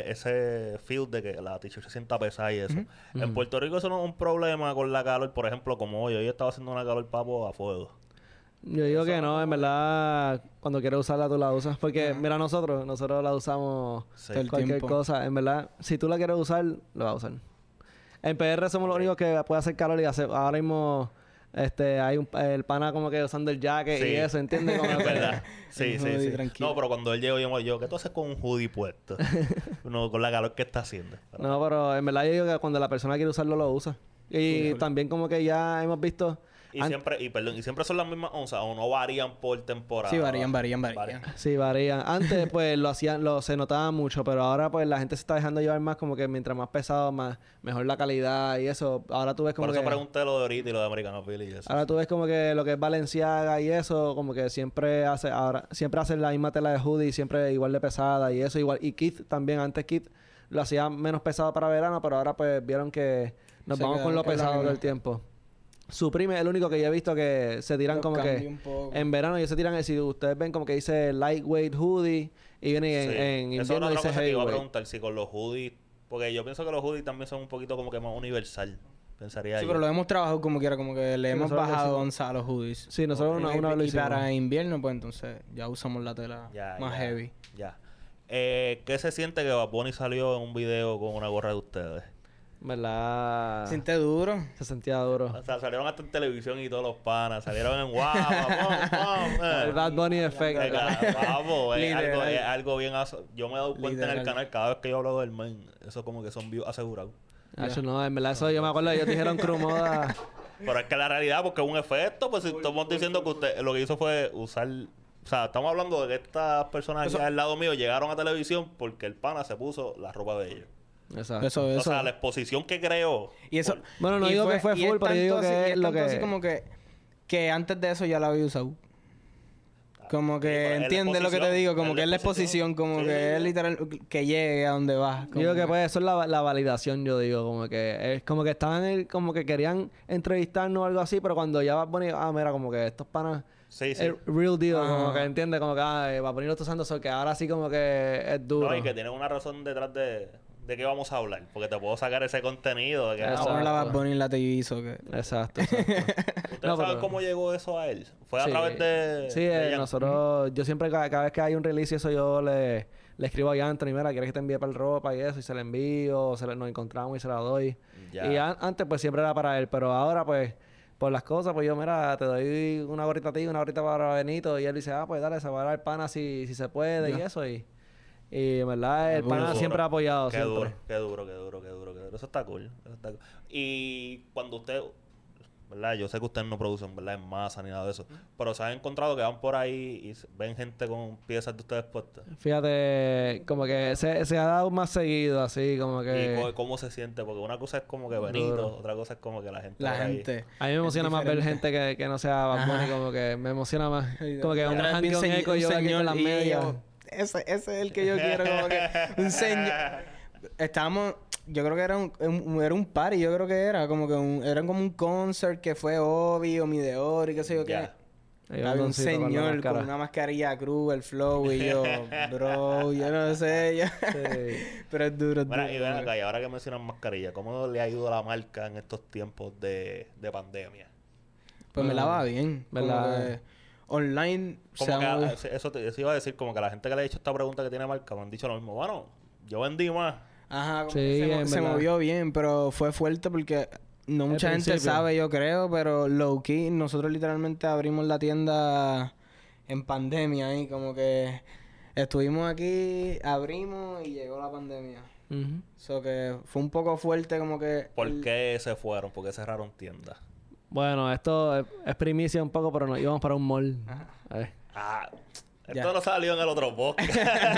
Speaker 1: ese feel de que la t-shirt se sienta pesada y eso. En Puerto Rico eso no es un problema con la calor. Por ejemplo, como hoy estaba haciendo una calor papo a fuego.
Speaker 3: Yo digo que no, en verdad, cuando quieres usarla tú la usas. Porque, mira, nosotros la usamos
Speaker 1: Sí.
Speaker 2: Todo el
Speaker 3: cualquier
Speaker 2: tiempo.
Speaker 3: cosa. En verdad, si tú la quieres usar, lo vas a usar. En PR somos los únicos que puede hacer calor y hacer. Ahora mismo, hay el pana como que usando el jacket
Speaker 1: Sí.
Speaker 3: y eso, ¿entiendes? Como
Speaker 1: Es
Speaker 3: que-
Speaker 1: verdad. Sí,
Speaker 2: Un
Speaker 1: sí,
Speaker 2: hoodie
Speaker 1: sí.
Speaker 2: tranquilo.
Speaker 1: No, pero cuando él llegó, yo, ¿qué tú haces con un hoodie puesto? No, con la calor que está haciendo.
Speaker 3: No, pero en verdad yo digo que cuando la persona quiere usarlo, lo usa. Y también como que ya hemos visto...
Speaker 1: Y siempre son las mismas onzas o no varían por temporada.
Speaker 2: Sí, varían.
Speaker 3: Sí, varían. Antes, pues, se notaba mucho, pero ahora, pues, la gente se está dejando llevar más como que mientras más pesado, mejor la calidad y eso. Ahora tú ves como
Speaker 1: Por eso
Speaker 3: que...
Speaker 1: pregunté lo de ahorita y lo de American Philly y eso.
Speaker 3: Ahora tú ves como que lo que es Balenciaga y eso, como que siempre hace la misma tela de hoodie, siempre igual de pesada y eso, igual. Y Kith también, antes Kith lo hacía menos pesado para verano, pero ahora pues vieron que nos
Speaker 2: Se
Speaker 3: vamos con
Speaker 2: quedaron
Speaker 3: lo
Speaker 2: con la
Speaker 3: pesado
Speaker 2: misma.
Speaker 3: todo el tiempo. Supreme es el único que yo he visto que se tiran
Speaker 2: Los
Speaker 3: como
Speaker 2: cambia
Speaker 3: que
Speaker 2: un poco.
Speaker 3: en verano ellos se tiran, si ustedes ven como que dice lightweight hoodie y viene
Speaker 1: Sí.
Speaker 3: en
Speaker 1: Eso es
Speaker 3: invierno
Speaker 1: otra
Speaker 3: dice
Speaker 1: cosa que iba a
Speaker 3: heavyweight.
Speaker 1: preguntar, si con los hoodies... Porque yo pienso que los hoodies también son un poquito como que más universal. Pensaría
Speaker 2: Sí,
Speaker 1: yo.
Speaker 2: pero lo hemos trabajado como quiera, como que le
Speaker 3: Sí,
Speaker 2: hemos
Speaker 3: nosotros lo
Speaker 2: bajado
Speaker 3: hicimos.
Speaker 2: onza a los hoodies.
Speaker 3: Sí, nosotros una vez lo
Speaker 2: Y
Speaker 3: hicimos.
Speaker 2: para invierno, pues entonces ya usamos la tela más
Speaker 1: Ya,
Speaker 2: heavy.
Speaker 1: Ya. ¿Qué se siente que Bad Bunny salió en un video con una gorra de ustedes?
Speaker 3: ¿Verdad?
Speaker 2: Siente duro.
Speaker 3: Se sentía duro.
Speaker 1: O sea, salieron hasta en televisión y todos los panas. Salieron en guapa,
Speaker 3: El Bad Bunny effect.
Speaker 1: Vamos,
Speaker 2: Literal.
Speaker 1: es algo bien... Yo me he dado cuenta en el
Speaker 2: Literal.
Speaker 1: canal cada vez que yo hablo del men. Eso como que son views asegurados.
Speaker 3: Hacho, no, en verdad eso yo me acuerdo, ellos dijeron crew moda.
Speaker 1: Pero es que la realidad, porque es un efecto, pues si estamos diciendo que usted lo que hizo fue usar... O sea, estamos hablando de que estas personas aquí al lado mío llegaron a televisión porque el pana se puso la ropa de ellos.
Speaker 3: Exacto.
Speaker 2: Eso.
Speaker 1: O sea, la exposición que creó.
Speaker 2: Y eso.
Speaker 3: Bueno, no
Speaker 2: y
Speaker 3: digo que fue
Speaker 2: y es
Speaker 3: full, pero yo digo
Speaker 2: tanto
Speaker 3: que
Speaker 2: así-
Speaker 3: es
Speaker 2: y
Speaker 3: lo
Speaker 2: tanto
Speaker 3: que-
Speaker 2: así como que antes de eso ya la había usado. Como
Speaker 1: Sí,
Speaker 2: que
Speaker 1: pero es la
Speaker 2: entiende lo que te
Speaker 1: exposición,
Speaker 2: digo, como
Speaker 1: es
Speaker 2: que
Speaker 1: la
Speaker 2: es la exposición, como
Speaker 1: Sí.
Speaker 2: que es literal que llegue a donde vas.
Speaker 3: Yo
Speaker 2: como
Speaker 3: digo que
Speaker 2: que-
Speaker 3: pues eso es la validación, yo digo, como que es como que estaban como que querían entrevistarnos o algo así, pero cuando ya Bad Bunny, mira, como que estos panas
Speaker 1: Sí, sí.
Speaker 3: es real deal,
Speaker 2: Ajá.
Speaker 3: como que entiende, como que Bad Bunny lo está usando, eso que ahora sí como que es duro.
Speaker 1: No, y que tienen una razón detrás de qué vamos a hablar. Porque te puedo sacar ese contenido. De que,
Speaker 3: Exacto.
Speaker 2: Ahora la Bad Bunny la te hizo que...
Speaker 3: Exacto, exacto.
Speaker 1: ¿Ustedes
Speaker 3: No,
Speaker 1: saben
Speaker 3: pero-
Speaker 1: cómo llegó eso a él? ¿Fue a
Speaker 3: Sí.
Speaker 1: través de...?
Speaker 3: Sí,
Speaker 1: de Jan?
Speaker 3: nosotros, yo siempre, cada vez que hay un release y eso, yo le escribo a Anthony, mira, ¿quieres que te envíe para el ropa y eso? Y se le envío, nos encontramos y se la doy.
Speaker 1: Ya.
Speaker 3: Y antes, pues, siempre era para él, pero ahora, pues, por las cosas, pues yo, mira, te doy una gorrita a ti, una gorrita para Benito. Y él dice, pues dale, se va a dar el pana si se puede y eso. Y en verdad, el
Speaker 1: Qué
Speaker 3: pana
Speaker 1: duro.
Speaker 3: siempre ha apoyado,
Speaker 1: Qué
Speaker 3: siempre.
Speaker 1: duro, qué duro, qué duro, qué duro, qué duro. Eso está cool. Eso está cool. Y cuando usted... ¿Verdad? Yo sé que ustedes no producen, ¿verdad? En masa ni nada de eso. Pero se han encontrado que van por ahí y ven gente con piezas de ustedes puestas.
Speaker 3: Fíjate, como que se ha dado más seguido, así, como
Speaker 1: ¿Y
Speaker 3: que...
Speaker 1: cómo se siente? Porque una cosa es como que Benito,
Speaker 3: Duro.
Speaker 1: otra cosa es como que la gente...
Speaker 2: La
Speaker 1: por ahí.
Speaker 2: gente.
Speaker 3: A mí me emociona más ver
Speaker 2: diferente.
Speaker 3: gente que no sea Bad Bunny, como que me emociona más. Como que un
Speaker 2: Otra vez vi
Speaker 3: jangueo eco y yo aquí con las
Speaker 2: y
Speaker 3: medias.
Speaker 2: yo, ese es el que yo quiero, como que un señor. Estábamos, yo creo que era un party, yo creo que era como que era como un concert que fue Obi o Mideor y qué sé yo qué.
Speaker 1: Ya.
Speaker 3: Hay
Speaker 2: Había un
Speaker 3: doncito con la
Speaker 2: señor con
Speaker 3: máscara.
Speaker 2: una mascarilla cruz, el flow, y yo, bro, yo no sé,
Speaker 3: Sí.
Speaker 2: pero es duro, es
Speaker 1: Mira,
Speaker 2: duro.
Speaker 1: y ven acá, y ahora que mencionan mascarilla, ¿cómo le ha ido a la marca en estos tiempos de pandemia?
Speaker 2: Pues me la va bien.
Speaker 3: ¿Verdad?
Speaker 2: Como que online se
Speaker 1: Como que
Speaker 2: ha movido.
Speaker 1: eso iba a decir, como que la gente que le ha hecho esta pregunta que tiene marca me han dicho lo mismo. Bueno, yo vendí más.
Speaker 2: Ajá, como
Speaker 3: Sí,
Speaker 2: que
Speaker 3: en
Speaker 2: se
Speaker 3: verdad.
Speaker 2: movió bien, pero fue fuerte porque no
Speaker 3: Al
Speaker 2: mucha gente
Speaker 3: principio.
Speaker 2: sabe, yo creo, pero low key, nosotros literalmente abrimos la tienda en pandemia y como que estuvimos aquí, abrimos y llegó la pandemia.
Speaker 3: Ujú.
Speaker 2: So que fue un poco fuerte como que...
Speaker 1: ¿Por qué se fueron? ¿Por qué cerraron tiendas?
Speaker 3: Bueno, esto es primicia un poco, pero nos íbamos para un mall.
Speaker 1: Ah, esto
Speaker 2: Ya.
Speaker 1: no salió en el otro podcast.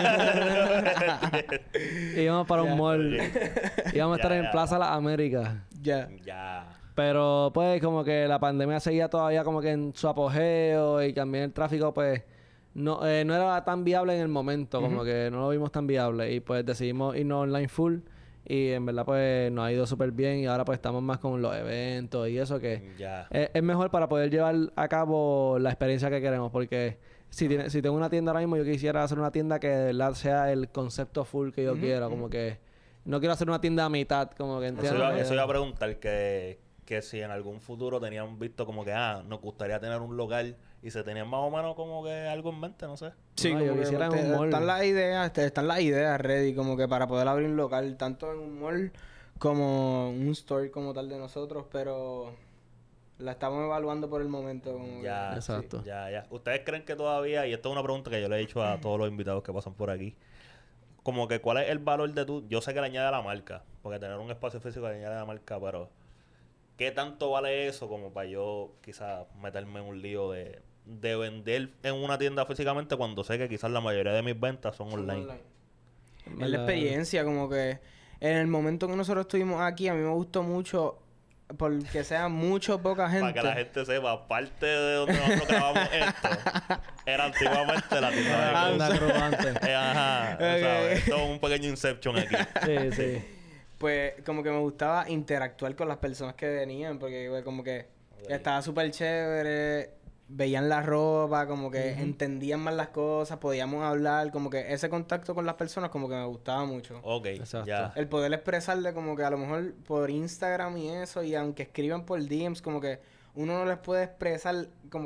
Speaker 3: Íbamos para un mall. Íbamos a estar en
Speaker 1: Ya.
Speaker 3: Plaza Las Américas.
Speaker 2: Ya.
Speaker 1: Ya.
Speaker 3: Pero pues como que la pandemia seguía todavía como que en su apogeo y también el tráfico pues no era tan viable en el momento, como que no lo vimos tan viable y pues decidimos irnos online full y en verdad pues nos ha ido súper bien y ahora pues estamos más con los eventos y eso que
Speaker 1: Ya.
Speaker 3: es mejor para poder llevar a cabo la experiencia que queremos porque si tengo una tienda ahora mismo yo quisiera hacer una tienda que de verdad sea el concepto full que yo quiero, como que no quiero hacer una tienda a mitad, como que
Speaker 1: Eso
Speaker 3: ¿entiendes?
Speaker 1: iba a preguntar que si en algún futuro tenían visto como que, nos gustaría tener un local y se tenían más o menos como que algo en mente, no sé.
Speaker 2: Sí,
Speaker 3: No, yo
Speaker 2: como que
Speaker 3: quisiera en un mall.
Speaker 2: están las ideas ready como que para poder abrir un local, tanto en un mall como un store como tal de nosotros, pero la estamos evaluando por el momento. Como que-
Speaker 1: Ya,
Speaker 3: Exacto.
Speaker 1: ya. ¿Ustedes creen que todavía, y esto es una pregunta que yo le he hecho a todos los invitados que pasan por aquí, como que cuál es el valor de tu... Yo sé que le añade a la marca, porque tener un espacio físico le añade a la marca, pero ¿qué tanto vale eso como para yo quizás meterme en un lío de vender en una tienda físicamente cuando sé que quizás la mayoría de mis ventas son online?
Speaker 2: Es la experiencia, como que en el momento que nosotros estuvimos aquí, a mí me gustó mucho porque sea mucho poca gente.
Speaker 1: Para que la gente sepa, parte de donde nosotros grabamos esto era antiguamente la tienda de
Speaker 3: Anda
Speaker 1: Cruz.
Speaker 3: cruz antes.
Speaker 1: Ajá,
Speaker 2: Ok.
Speaker 1: ¿sabes? Esto es un pequeño Inception aquí.
Speaker 3: Sí, sí.
Speaker 2: Pues como que me gustaba interactuar con las personas que venían, porque güey, como que estaba súper chévere, veían la ropa, como que entendían más las cosas, podíamos hablar, como que ese contacto con las personas como que me gustaba mucho.
Speaker 1: Ok,
Speaker 3: Exacto.
Speaker 1: ya.
Speaker 2: El poder expresarle como que a lo mejor por Instagram y eso, y aunque escriban por DMs, como que uno no les puede expresar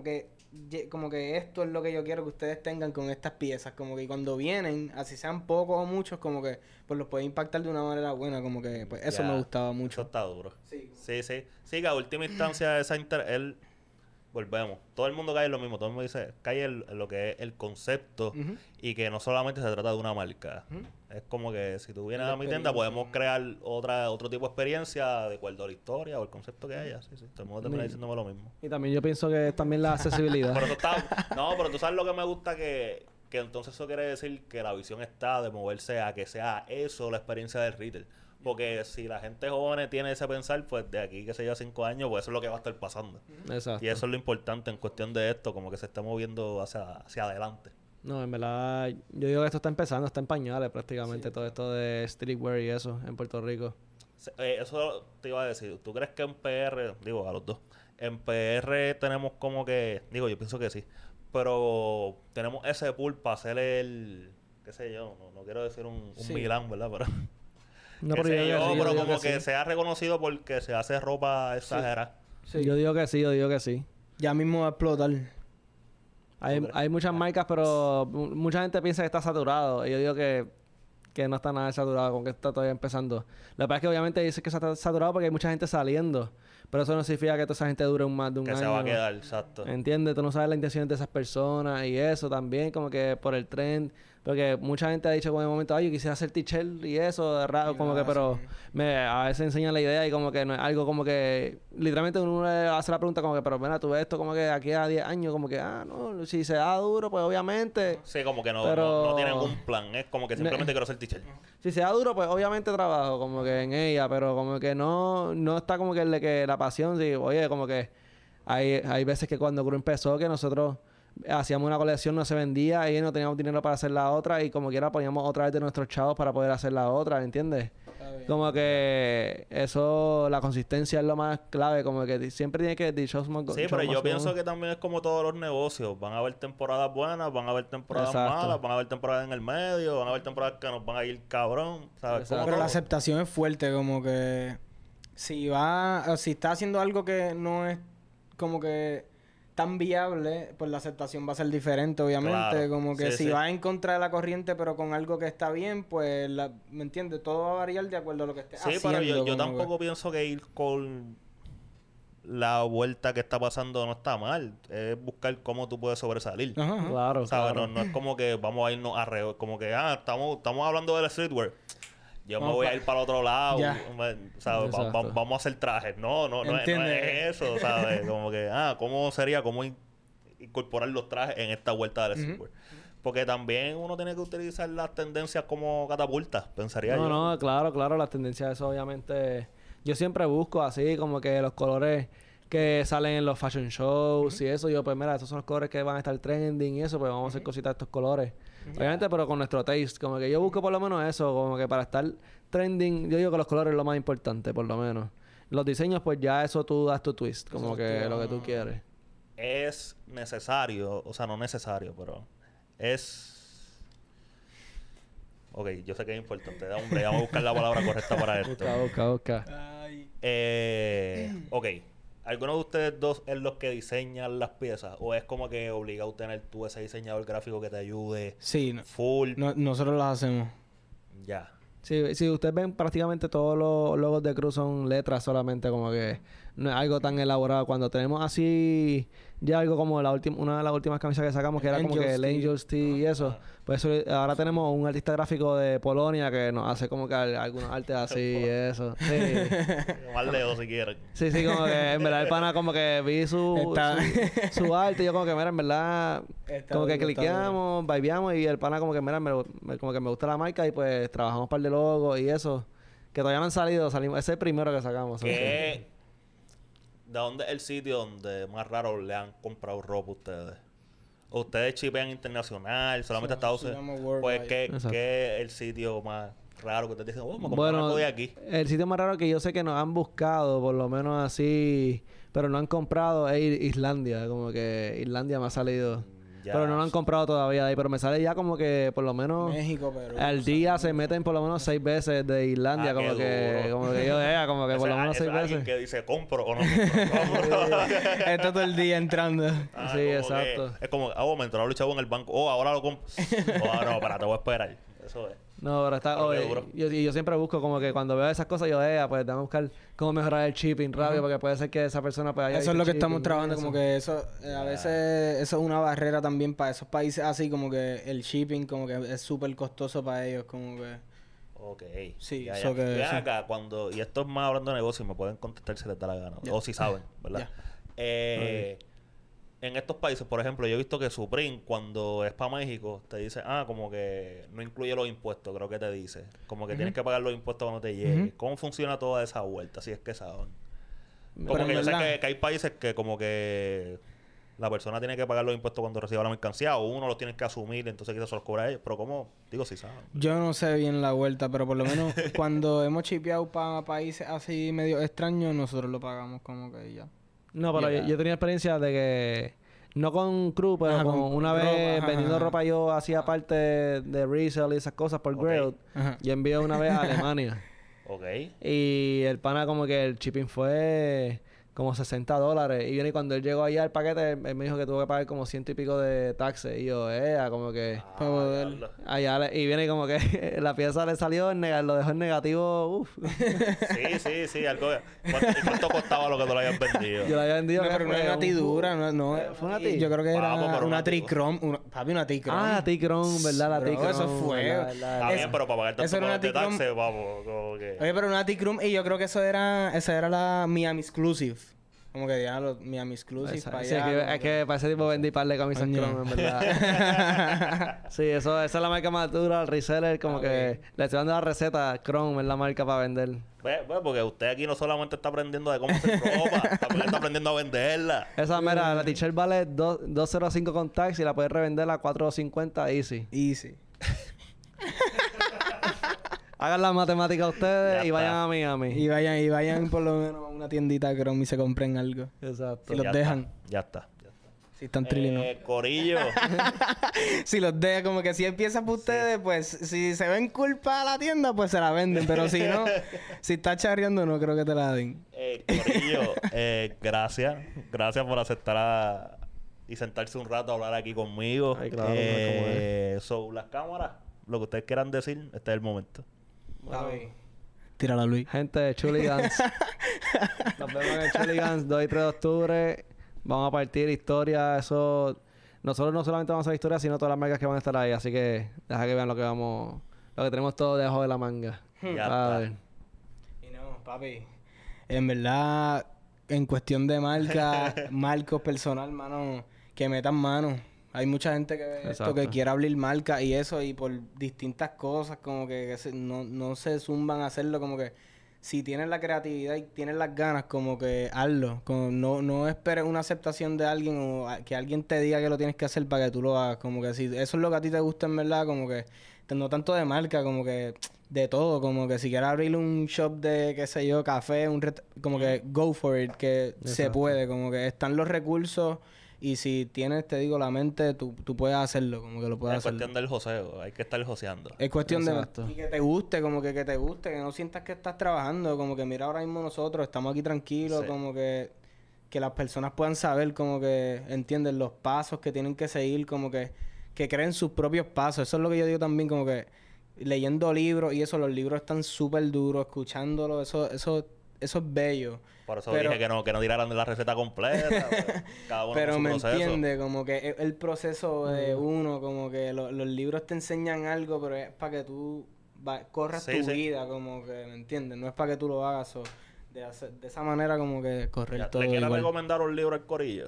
Speaker 2: como que esto es lo que yo quiero que ustedes tengan con estas piezas, como que cuando vienen, así sean pocos o muchos, como que pues los puede impactar de una manera buena, como que pues eso
Speaker 1: Ya.
Speaker 2: me gustaba
Speaker 1: Eso
Speaker 2: mucho.
Speaker 1: está duro.
Speaker 2: Sí.
Speaker 1: Sí, que a última instancia volvemos. Todo el mundo cae en lo mismo. Todo el mundo dice, cae en lo que es el concepto
Speaker 2: Ujú.
Speaker 1: y que no solamente se trata de una marca. Es como que si tú vienes
Speaker 2: La
Speaker 1: a mi tienda
Speaker 2: experiencia.
Speaker 1: podemos crear otro tipo de experiencia de acuerdo a la historia o el concepto que haya. Sí. Todo el mundo termina diciéndome lo mismo.
Speaker 3: Y también yo pienso que es también la accesibilidad.
Speaker 1: Pero eso está... No, pero tú sabes lo que me gusta que entonces eso quiere decir que la visión está de moverse a que sea eso la experiencia del retail. Porque si la gente joven tiene ese pensar, pues de aquí que se lleva 5 años, pues eso es lo que va a estar pasando.
Speaker 3: Exacto.
Speaker 1: Y eso es lo importante en cuestión de esto, como que se está moviendo hacia adelante.
Speaker 3: No, en verdad, yo digo que esto está empezando, está en pañales prácticamente, todo esto de streetwear y eso en Puerto Rico.
Speaker 1: Eso te iba a decir. ¿Tú crees que en PR, digo a los dos, en PR tenemos como que, digo, yo pienso que sí, pero tenemos ese pool para hacer qué sé yo, no quiero decir un
Speaker 2: Sí.
Speaker 1: Milán, ¿verdad? Pero,
Speaker 3: No,
Speaker 1: qué
Speaker 3: pero
Speaker 1: sé
Speaker 3: yo
Speaker 1: yo,
Speaker 3: digo que sí,
Speaker 1: pero
Speaker 3: yo digo
Speaker 1: como que
Speaker 3: sí.
Speaker 1: sea reconocido porque se hace ropa exagerada.
Speaker 2: Sí.
Speaker 3: Yo digo que sí, yo digo que sí.
Speaker 2: Ya mismo va a explotar.
Speaker 3: Hay muchas marcas, pero mucha gente piensa que está saturado. Y yo digo que no está nada saturado, con que está todavía empezando. Lo que pasa es que obviamente dice que está saturado porque hay mucha gente saliendo. Pero eso no significa que toda esa gente dure más de un
Speaker 1: Que
Speaker 3: año.
Speaker 1: se va a quedar, exacto.
Speaker 3: ¿Entiendes? Tú no sabes la intención de esas personas y eso también, como que por el trend. Porque mucha gente ha dicho como en un momento, ay, yo quisiera hacer t-shirt y eso, de raro,
Speaker 2: Y
Speaker 3: como
Speaker 2: no
Speaker 3: que,
Speaker 2: lo
Speaker 3: pero
Speaker 2: hacen.
Speaker 3: a veces enseñan la idea y como que no es algo como que, literalmente uno le hace la pregunta como que, pero bueno, tú ves esto como que aquí a 10 años, como que, no, si se da duro, pues obviamente,
Speaker 1: Sí, como que no
Speaker 3: Pero-
Speaker 1: tienen un plan. Es como que simplemente quiero ser teacher.
Speaker 3: si se da duro, pues obviamente trabajo como que en ella, pero como que no está como que, la pasión, sí, oye, como que hay veces que cuando Crew empezó que nosotros hacíamos una colección, no se vendía y no teníamos dinero para hacer la otra y como quiera poníamos otra vez de nuestros chavos para poder hacer la otra, ¿entiendes?
Speaker 2: bien.
Speaker 3: Como que eso, la consistencia es lo más clave. Como que siempre tiene que... the shows must go-
Speaker 1: Sí,
Speaker 3: show
Speaker 1: pero
Speaker 3: must
Speaker 1: yo
Speaker 3: go
Speaker 1: pienso
Speaker 3: on.
Speaker 1: que también es como todos los negocios. Van a haber temporadas buenas, van a haber temporadas
Speaker 3: Exacto.
Speaker 1: malas, van a haber temporadas en el medio, van a haber temporadas que nos van a ir cabrón, ¿sabes?
Speaker 3: Exacto.
Speaker 1: Como
Speaker 2: Pero la
Speaker 1: todo.
Speaker 2: aceptación es fuerte, como que si está haciendo algo que no es como que tan viable, pues la aceptación va a ser diferente, obviamente.
Speaker 1: Claro.
Speaker 2: Como que
Speaker 1: Sí,
Speaker 2: si
Speaker 1: sí.
Speaker 2: va en contra de la corriente, pero con algo que está bien, pues, ¿me entiendes? Todo va a variar de acuerdo a lo que esté
Speaker 1: Sí,
Speaker 2: haciendo.
Speaker 1: pero yo
Speaker 2: como
Speaker 1: tampoco pienso que ir con la vuelta que está pasando no está mal. Es buscar cómo tú puedes sobresalir.
Speaker 2: Ajá, ajá.
Speaker 3: Claro,
Speaker 1: ¿Sabes?
Speaker 3: claro.
Speaker 1: No es como que vamos a irnos alrededor. Como que, estamos hablando del streetwear. Yo me
Speaker 2: Vamos
Speaker 1: voy a
Speaker 2: pa-
Speaker 1: ir para el otro lado.
Speaker 2: Ya.
Speaker 1: ¿Sabes?
Speaker 3: Exacto.
Speaker 1: Vamos a hacer trajes. No
Speaker 2: Entiende.
Speaker 1: es eso, ¿sabes? Como que, ¿cómo sería? ¿Cómo incorporar los trajes en esta vuelta del streetwear? Porque también uno tiene que utilizar las tendencias como catapultas, pensaría yo.
Speaker 3: No, claro, las tendencias, eso obviamente. Yo siempre busco así, como que los colores que salen en los fashion shows y eso. Yo, pues mira, estos son los colores que van a estar trending y eso, pues vamos a hacer cositas de estos colores. Obviamente, pero con nuestro taste. Como que yo busco por lo menos eso, como que para estar trending, yo digo que los colores es lo más importante, por lo menos. Los diseños, pues ya eso tú das tu twist, como que lo que tú quieres.
Speaker 1: Es necesario, o sea, no necesario, pero es... Ok, yo sé que es importante. Da hombre, vamos a buscar la palabra correcta para esto.
Speaker 3: Busca.
Speaker 2: Ay.
Speaker 1: Ok. ¿Alguno de ustedes dos es los que diseñan las piezas? ¿O es como que obligado a tener tú ese diseñador gráfico que te ayude
Speaker 2: Sí,
Speaker 1: full?
Speaker 2: nosotros las hacemos.
Speaker 1: Ya.
Speaker 3: Sí, ustedes ven prácticamente todos los logos de Cruz son letras solamente, como que no es algo tan elaborado. Cuando tenemos así ya algo como una de las últimas camisas que sacamos, que era como que el Angels T y eso, pues ahora tenemos un artista gráfico de Polonia que nos hace como que algunos artes así y eso. Sí.
Speaker 1: Más lejos si quieren.
Speaker 3: Sí, como que en verdad el pana como que vi su arte y yo como que mira, en verdad
Speaker 2: Está
Speaker 3: como que
Speaker 2: duro, está
Speaker 3: cliqueamos, vibeamos y el pana como que mira, como que me gusta la marca y pues trabajamos un par de logos y eso. Que todavía no han salido, ese es el primero que sacamos.
Speaker 1: ¿De dónde es el sitio donde más raro le han comprado ropa a ustedes? ¿O ustedes chipean internacional, solamente Estados
Speaker 2: sí,
Speaker 1: Unidos?
Speaker 2: vamos worldwide.
Speaker 1: Pues,
Speaker 3: Exacto.
Speaker 1: ¿qué es el sitio más raro que ustedes dicen? Me compré
Speaker 3: Bueno,
Speaker 1: algo de aquí.
Speaker 3: el sitio más raro que yo sé que nos han buscado, por lo menos así, pero no han comprado, es Islandia. Como que Islandia me ha salido.
Speaker 1: Ya.
Speaker 3: Pero no lo han comprado todavía de ahí. Pero me sale ya como que por lo menos
Speaker 2: México, Perú.
Speaker 3: al día se meten por lo menos 6 veces de Islandia.
Speaker 1: Ah,
Speaker 3: como
Speaker 1: qué
Speaker 3: que
Speaker 1: duro.
Speaker 3: como que yo vea, como que por lo menos 6
Speaker 1: alguien
Speaker 3: veces.
Speaker 1: que dice, ¿compro o no compro?
Speaker 2: Está todo el día entrando.
Speaker 3: Sí,
Speaker 1: Como que
Speaker 3: exacto.
Speaker 1: es como, me entró el chavo en el banco. Ahora lo compro. No, espera, te voy a esperar. Eso es.
Speaker 3: No, pero está...
Speaker 1: Pero qué
Speaker 3: oye,
Speaker 1: duro.
Speaker 3: yo siempre busco como que cuando veo esas cosas yo vea, pues déjame buscar cómo mejorar el shipping rápido, porque puede ser que esa persona pues haya
Speaker 2: Eso es
Speaker 3: visto
Speaker 2: lo que
Speaker 3: el
Speaker 2: estamos
Speaker 3: shipping y
Speaker 2: trabajando,
Speaker 3: eso.
Speaker 2: como que eso, a veces eso es una barrera también para esos países así, como que el shipping como que es súper costoso para ellos, como que...
Speaker 1: Ok.
Speaker 2: Sí,
Speaker 1: Ya,
Speaker 2: eso
Speaker 1: ya.
Speaker 2: que-
Speaker 1: Ven
Speaker 2: sí.
Speaker 1: acá, y esto es más hablando de negocio, me pueden contestar si les da la gana.
Speaker 2: Ya.
Speaker 1: O si saben, ¿verdad? En estos países, por ejemplo, yo he visto que Supreme, cuando es para México, te dice, como que no incluye los impuestos, creo que te dice. Como que tienes que pagar los impuestos cuando te llegue. ¿Cómo funciona toda esa vuelta? Si es que saben. Como
Speaker 2: Pero
Speaker 1: que
Speaker 2: en
Speaker 1: yo sé
Speaker 2: verdad-
Speaker 1: que hay países que como que la persona tiene que pagar los impuestos cuando reciba la mercancía o uno los tiene que asumir, entonces quizás se los cobra a ellos. Pero como, digo, si saben.
Speaker 2: Yo no sé bien la vuelta, pero por lo menos cuando hemos chipeado para países así medio extraños, nosotros lo pagamos como que ya.
Speaker 3: No, pero
Speaker 1: Ya.
Speaker 3: yo tenía experiencia de que... No con Crew, pero
Speaker 2: Ajá,
Speaker 3: con
Speaker 2: con
Speaker 3: una
Speaker 2: ropa,
Speaker 3: vez
Speaker 2: ajá,
Speaker 3: vendiendo
Speaker 2: ajá.
Speaker 3: ropa yo hacía parte de resell y esas cosas por
Speaker 1: Ok.
Speaker 3: Grailed.
Speaker 2: Ajá.
Speaker 3: Yo envié una vez a Alemania.
Speaker 1: Ok.
Speaker 3: Y el pana como que el shipping fue como $60. Y viene y cuando él llegó allá al paquete, él me dijo que tuvo que pagar como 100 y pico de taxes. Y yo, como que...
Speaker 2: Para poder-
Speaker 1: diablo.
Speaker 3: Allá y viene como que la pieza le salió, lo dejó en negativo. Uf.
Speaker 1: Sí, algo. ¿Cuánto costaba lo que tú lo habías vendido?
Speaker 3: Yo la había vendido.
Speaker 2: No,
Speaker 3: que
Speaker 2: pero no
Speaker 3: fue
Speaker 2: era
Speaker 3: un-
Speaker 2: tidura, no.
Speaker 3: ¿Fue una T?
Speaker 2: Yo creo que era
Speaker 1: Vamos, pero
Speaker 2: una
Speaker 1: una T.
Speaker 2: tricrom. Papi, una tricrom.
Speaker 3: Ah, la T-Cron, ¿verdad? La
Speaker 2: Bro,
Speaker 3: T-Cron.
Speaker 2: eso fue-
Speaker 1: Está bien, pero para pagar
Speaker 2: eso
Speaker 1: tanto
Speaker 2: era una
Speaker 1: de
Speaker 2: T-Cron.
Speaker 1: taxes, vamos, como que...
Speaker 2: Oye, pero una T-Crom, y yo creo que esa era la Miami Exclusive. Como que diablo, Miami Exclusive para
Speaker 3: Sí,
Speaker 2: allá.
Speaker 3: es que para ese tipo vendí par de camisas
Speaker 2: Coño.
Speaker 3: Chrome, en verdad. Sí, esa es la marca más dura, el reseller, como que le estoy dando la receta, Chrome es la marca para vender.
Speaker 1: Ve, porque usted aquí no solamente está aprendiendo de cómo hacer ropa, también está aprendiendo a venderla.
Speaker 3: Esa, mira, la t-shirt vale 205 con tax y la puedes revender a 450 easy.
Speaker 2: Easy.
Speaker 3: Hagan las matemáticas ustedes
Speaker 1: Ya
Speaker 3: y vayan
Speaker 1: está.
Speaker 3: a Miami.
Speaker 2: Y vayan por lo menos a una tiendita Chrome y se compren algo.
Speaker 3: Exacto.
Speaker 2: Si los
Speaker 1: Ya
Speaker 2: dejan.
Speaker 1: está, ya está.
Speaker 2: Si están trillinos.
Speaker 1: Corillo.
Speaker 2: Si los dejan, como que si empieza para ustedes, pues si se ven culpa a la tienda, pues se la venden. Pero si no, si está charreando, no creo que te la den.
Speaker 1: Corillo, gracias. Gracias por aceptar y sentarse un rato a hablar aquí conmigo.
Speaker 3: Ay, claro, como
Speaker 1: Sobre las cámaras, lo que ustedes quieran decir, este es el momento.
Speaker 2: Tírala, Luis.
Speaker 3: Gente de Chuligans. Nos vemos en el Chuligans 2 y 3 de octubre. Vamos a partir historia. Eso... Nosotros no solamente vamos a hacer historia, sino todas las marcas que van a estar ahí. Así que deja que vean lo que vamos... Lo que tenemos todo debajo de la manga.
Speaker 1: Ya
Speaker 3: A
Speaker 1: está.
Speaker 3: ver.
Speaker 2: Y no, papi. En verdad, en cuestión de marca, marcos personal, mano, que metan mano. Hay mucha gente que ve esto
Speaker 3: Exacto.
Speaker 2: que quiere abrir marca y eso, y por distintas cosas, como que no se zumban a hacerlo, como que si tienes la creatividad y tienes las ganas, como que hazlo. Como no esperes una aceptación de alguien o que alguien te diga que lo tienes que hacer para que tú lo hagas. Como que si eso es lo que a ti te gusta en verdad, como que no tanto de marca, como que de todo. Como que si quieres abrir un shop de, qué sé yo, café, como que go for it, que se
Speaker 3: Exacto.
Speaker 2: puede. Como que están los recursos y si tienes, te digo, la mente, tú puedes hacerlo. Como que lo puedes
Speaker 1: Es
Speaker 2: hacer.
Speaker 1: cuestión del joseo. Hay que estar joseando.
Speaker 2: Es cuestión
Speaker 3: Exacto.
Speaker 2: de... Y que te guste, como que te guste, que no sientas que estás trabajando. Como que mira ahora mismo nosotros, estamos aquí tranquilos,
Speaker 1: Sí.
Speaker 2: como que las personas puedan saber, como que entienden los pasos que tienen que seguir, como que creen sus propios pasos. Eso es lo que yo digo también, como que leyendo libros y eso, los libros están súper duros, escuchándolo, eso es bello.
Speaker 1: Por eso
Speaker 2: Pero-
Speaker 1: dije que no tiraran la receta completa. Cada uno
Speaker 2: Pero
Speaker 1: con su
Speaker 2: me
Speaker 1: proceso.
Speaker 2: entiende, como que el proceso de uno, como que los libros te enseñan algo, pero es para que tú corras
Speaker 1: Sí,
Speaker 2: tu
Speaker 1: sí.
Speaker 2: vida, como que, ¿me entiendes? No es para que tú lo hagas, de esa manera como que correr
Speaker 1: Ya,
Speaker 2: todo
Speaker 1: ¿le quieres
Speaker 2: igual.
Speaker 1: recomendar un libro al corillo?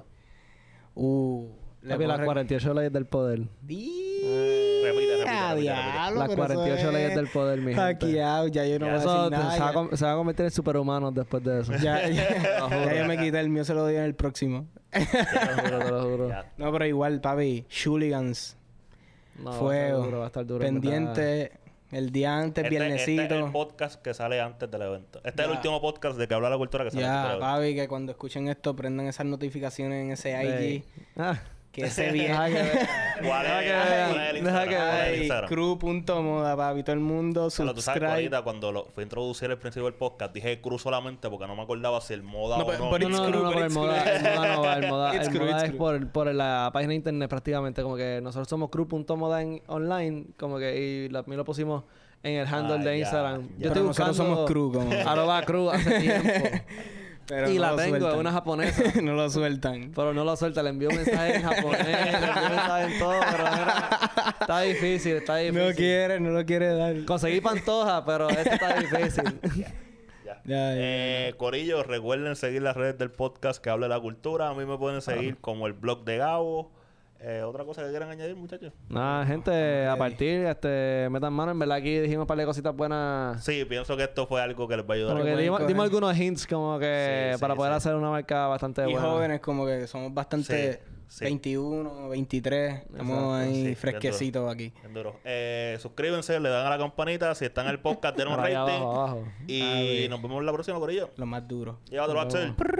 Speaker 2: Le
Speaker 3: Papi, las
Speaker 2: puedo
Speaker 3: 48 leyes del poder.
Speaker 1: Repite.
Speaker 2: Diablo,
Speaker 3: Las
Speaker 2: pero eso
Speaker 3: 48
Speaker 2: es
Speaker 3: leyes del poder, mi gente.
Speaker 2: hackeado, ya yo no voy a
Speaker 3: Eso
Speaker 2: decir nada.
Speaker 3: se va a convertir en superhumanos después de eso.
Speaker 2: Ya yo me quité el mío, se lo doy en el próximo.
Speaker 3: Te lo juro, te lo juro.
Speaker 1: Ya.
Speaker 2: No, pero igual, papi, Shooligans,
Speaker 3: No,
Speaker 2: fuego,
Speaker 3: va a estar duro. en verdad.
Speaker 2: pendiente, el día antes,
Speaker 1: Este es
Speaker 2: viernesito.
Speaker 1: el podcast que sale antes del evento. Este es el
Speaker 2: Ya.
Speaker 1: último podcast de que habla la cultura que sale antes
Speaker 2: Ya,
Speaker 1: del evento.
Speaker 2: papi, que cuando escuchen esto prendan esas notificaciones en ese IG.
Speaker 3: Ah,
Speaker 2: Que ese bien.
Speaker 3: deja que vean.
Speaker 1: ¿Cuál
Speaker 3: Deja
Speaker 1: es,
Speaker 3: que
Speaker 1: cuál
Speaker 3: vean,
Speaker 1: es el
Speaker 3: deja
Speaker 1: Instagram?
Speaker 3: que
Speaker 1: ¿Cuál es el
Speaker 2: Ay,
Speaker 1: Instagram?
Speaker 2: crew.moda, papi. Todo el mundo
Speaker 1: Pero tú sabes que
Speaker 2: subscribe.
Speaker 1: ahorita cuando fui a introducir el principio del podcast dije cruz solamente porque no me acordaba si el moda
Speaker 2: No,
Speaker 1: o
Speaker 2: pero-
Speaker 1: no.
Speaker 2: pero
Speaker 3: No, no,
Speaker 2: It's
Speaker 3: no, no,
Speaker 2: crew,
Speaker 3: por el
Speaker 2: it's
Speaker 3: moda,
Speaker 2: crew.
Speaker 3: el moda no va, el moda,
Speaker 2: It's
Speaker 3: el
Speaker 2: crew,
Speaker 3: moda
Speaker 2: it's
Speaker 3: es
Speaker 2: crew.
Speaker 3: por la página de internet prácticamente, como que nosotros somos crew.moda online, como que y también lo pusimos en el handle de
Speaker 1: ya,
Speaker 3: Instagram.
Speaker 1: ya.
Speaker 3: Yo
Speaker 2: Pero
Speaker 3: estoy
Speaker 2: nosotros
Speaker 3: buscando
Speaker 2: somos crew, como.
Speaker 3: arroba crew hace tiempo.
Speaker 2: Pero
Speaker 3: y
Speaker 2: no
Speaker 3: la
Speaker 2: lo
Speaker 3: tengo, es
Speaker 2: sueltan.
Speaker 3: una japonesa.
Speaker 2: No lo sueltan.
Speaker 3: Pero no lo suelta, le envío un mensaje en japonés, le envío un mensaje en todo, pero mira, está difícil.
Speaker 2: No lo quiere dar.
Speaker 3: Conseguí Pantoja, pero esto está difícil.
Speaker 1: Ya.
Speaker 2: Ya.
Speaker 1: Corillo, recuerden seguir las redes del podcast que hable de la cultura. A mí me pueden seguir como el blog de Gabo. Otra cosa que quieran añadir, muchachos.
Speaker 3: Nada, gente, a partir, metan mano. En verdad aquí dijimos un par de cositas buenas.
Speaker 1: Sí, pienso que esto fue algo que les va a ayudar.
Speaker 3: Como que
Speaker 2: pueden
Speaker 3: dimos
Speaker 2: coger.
Speaker 3: algunos hints como que
Speaker 1: Sí,
Speaker 3: para
Speaker 1: sí,
Speaker 3: poder
Speaker 1: sí.
Speaker 3: hacer una marca bastante
Speaker 2: Y
Speaker 3: buena.
Speaker 2: jóvenes, como que somos bastante
Speaker 1: Sí, sí.
Speaker 2: 21, 23. Estamos
Speaker 3: Exacto,
Speaker 2: ahí
Speaker 1: sí, bien
Speaker 2: fresquecitos aquí.
Speaker 1: Bien duro. Suscríbanse, le dan a la campanita. Si están en el podcast, den un
Speaker 3: Por ahí
Speaker 1: rating.
Speaker 3: abajo.
Speaker 1: Y nos vemos la próxima, Corillo.
Speaker 2: Lo más duro.
Speaker 1: Llévatelo, Axel.